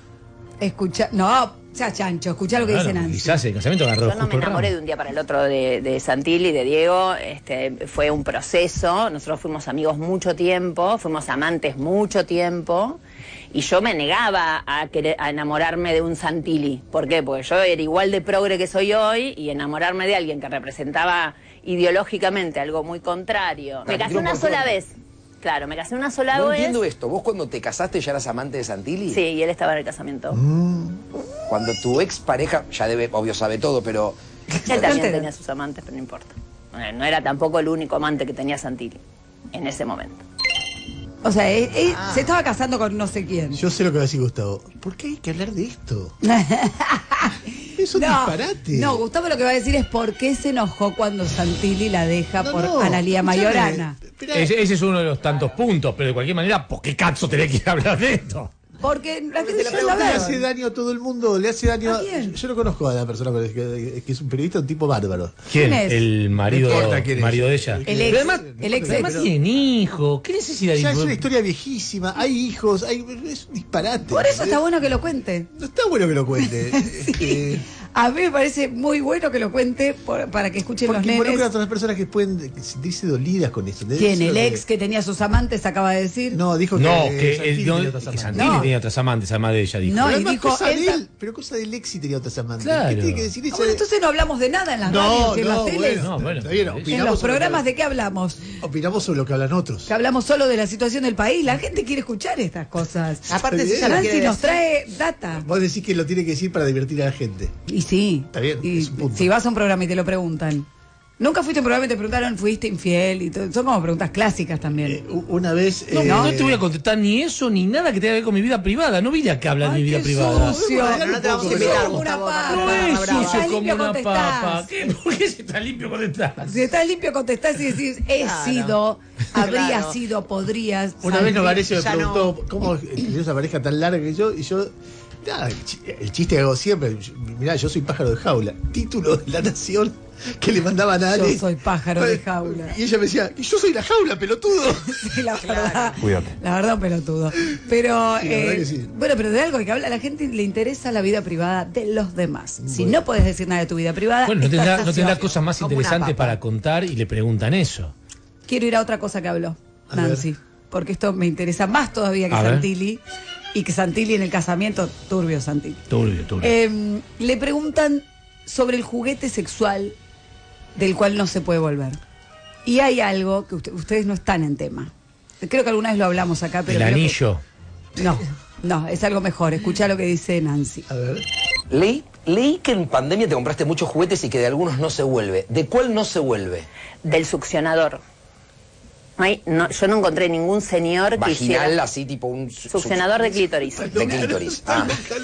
Chancho, escuchá lo que dice Nancy. Quizás el casamiento agarró. Yo no me enamoré de un día para el otro de Santilli, de Diego. Fue un proceso. Nosotros fuimos amigos mucho tiempo, fuimos amantes mucho tiempo. Y yo me negaba a enamorarme de un Santilli. ¿Por qué? Porque yo era igual de progre que soy hoy y enamorarme de alguien que representaba ideológicamente algo muy contrario. Me casé una sola vez. Claro, me casé una sola vez. No entiendo esto. ¿Vos cuando te casaste ya eras amante de Santilli? Sí, y él estaba en el casamiento. Cuando tu ex pareja, ya obvio sabe todo, pero... Él también tenía sus amantes, pero no importa. No era tampoco el único amante que tenía Santilli en ese momento. O sea, se estaba casando con no sé quién. Yo sé lo que va a decir Gustavo. ¿Por qué hay que hablar de esto? Es un disparate. No, Gustavo lo que va a decir es por qué se enojó cuando Santilli la deja por Analía Mayorana. Ese es uno de los tantos puntos, pero de cualquier manera, ¿por qué cazzo tenés que hablar de esto? Porque la gente le hace daño a todo el mundo, le hace daño a... Yo no conozco a la persona que es un periodista, un tipo bárbaro. ¿Quién es? El marido de ella. El ex. Además tienen hijos. ¿Qué necesidad de hijos? Ya es una historia viejísima, hay hijos, es un disparate. Por eso está bueno que lo cuente. No está bueno que lo cuente. A mí me parece muy bueno que lo cuente para que escuchen los nenes. Porque involucra a otras personas que pueden sentirse dolidas con esto. ¿Quién? ¿El ex que tenía sus amantes acaba de decir? No, dijo que Santilli tenía otras amantes, además de ella, dijo. No, y dijo pero cosa del ex y tenía otras amantes. Claro. ¿Qué tiene que decir ella? Bueno, entonces no hablamos de nada en las radios y en las teles. Está bien, en los programas ¿de qué hablamos? Opinamos sobre lo que hablan otros. Que hablamos solo de la situación del país. La gente quiere escuchar estas cosas. Aparte, si Nancy nos trae data. Vos decís que lo tiene que decir para divertir a la gente. Y sí. Está bien, es un punto. Si vas a un programa y te lo preguntan. Nunca fuiste a un programa y te preguntaron, fuiste infiel y todo. Son como preguntas clásicas también. Una vez... No te voy a contestar ni eso ni nada que tenga que ver con mi vida privada. No vine acá a hablar de mi vida privada. Sucio. No te vamos a invitar, Gustavo. No es sucio como una papa. ¿Por qué si está limpio contestás? Si estás limpio contestás y decís, habría sido, podrías. Una vez Novarecio me preguntó cómo tenía esa pareja tan larga que yo, y yo... el chiste que hago siempre, mirá, yo soy pájaro de jaula, título de La Nación que le mandaban a Ale. Yo soy pájaro de jaula. Y ella me decía, yo soy la jaula, pelotudo. Sí, la verdad. Cuídate. La verdad, pelotudo. Pero, sí, que sí. Bueno, pero de algo que habla, a la gente le interesa la vida privada de los demás. Si no podés decir nada de tu vida privada. Bueno, no tendrá cosas más interesantes para contar y le preguntan eso. Quiero ir a otra cosa que habló Nancy, porque esto me interesa más todavía que Santilli. Y que Santilli en el casamiento, turbio Santilli. Turbio. Le preguntan sobre el juguete sexual del cual no se puede volver. Y hay algo que ustedes no están en tema. Creo que alguna vez lo hablamos acá, pero... El anillo. No, es algo mejor. Escuchá lo que dice Nancy. A ver. Leí que en pandemia te compraste muchos juguetes y que de algunos no se vuelve. ¿De cuál no se vuelve? Del succionador. Yo no encontré ningún señor que hiciera... Vaginal, así tipo un... Succionador de clítoris. De clítoris. Ah.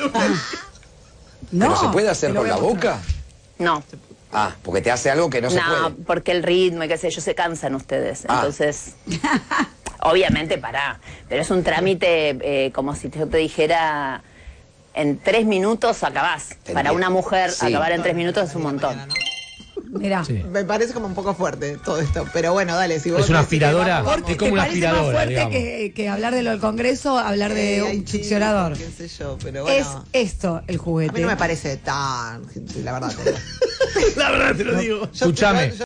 No. ¿Pero se puede hacer con la boca? No. Ah, porque te hace algo que no se puede. No, porque el ritmo y qué sé yo, se cansan ustedes. Entonces, obviamente pero es un trámite como si yo te dijera, en 3 minutos acabás. Para una mujer, acabar en 3 minutos es un montón. Mirá. Sí. Me parece como un poco fuerte todo esto, pero bueno, dale. Si vos es una aspiradora, es como una aspiradora. Más fuerte que hablar de lo del Congreso, hablar de un succionador. Qué sé yo, pero bueno. Es esto el juguete. A mí no me parece tan, la verdad. La verdad te lo digo. Escúchame.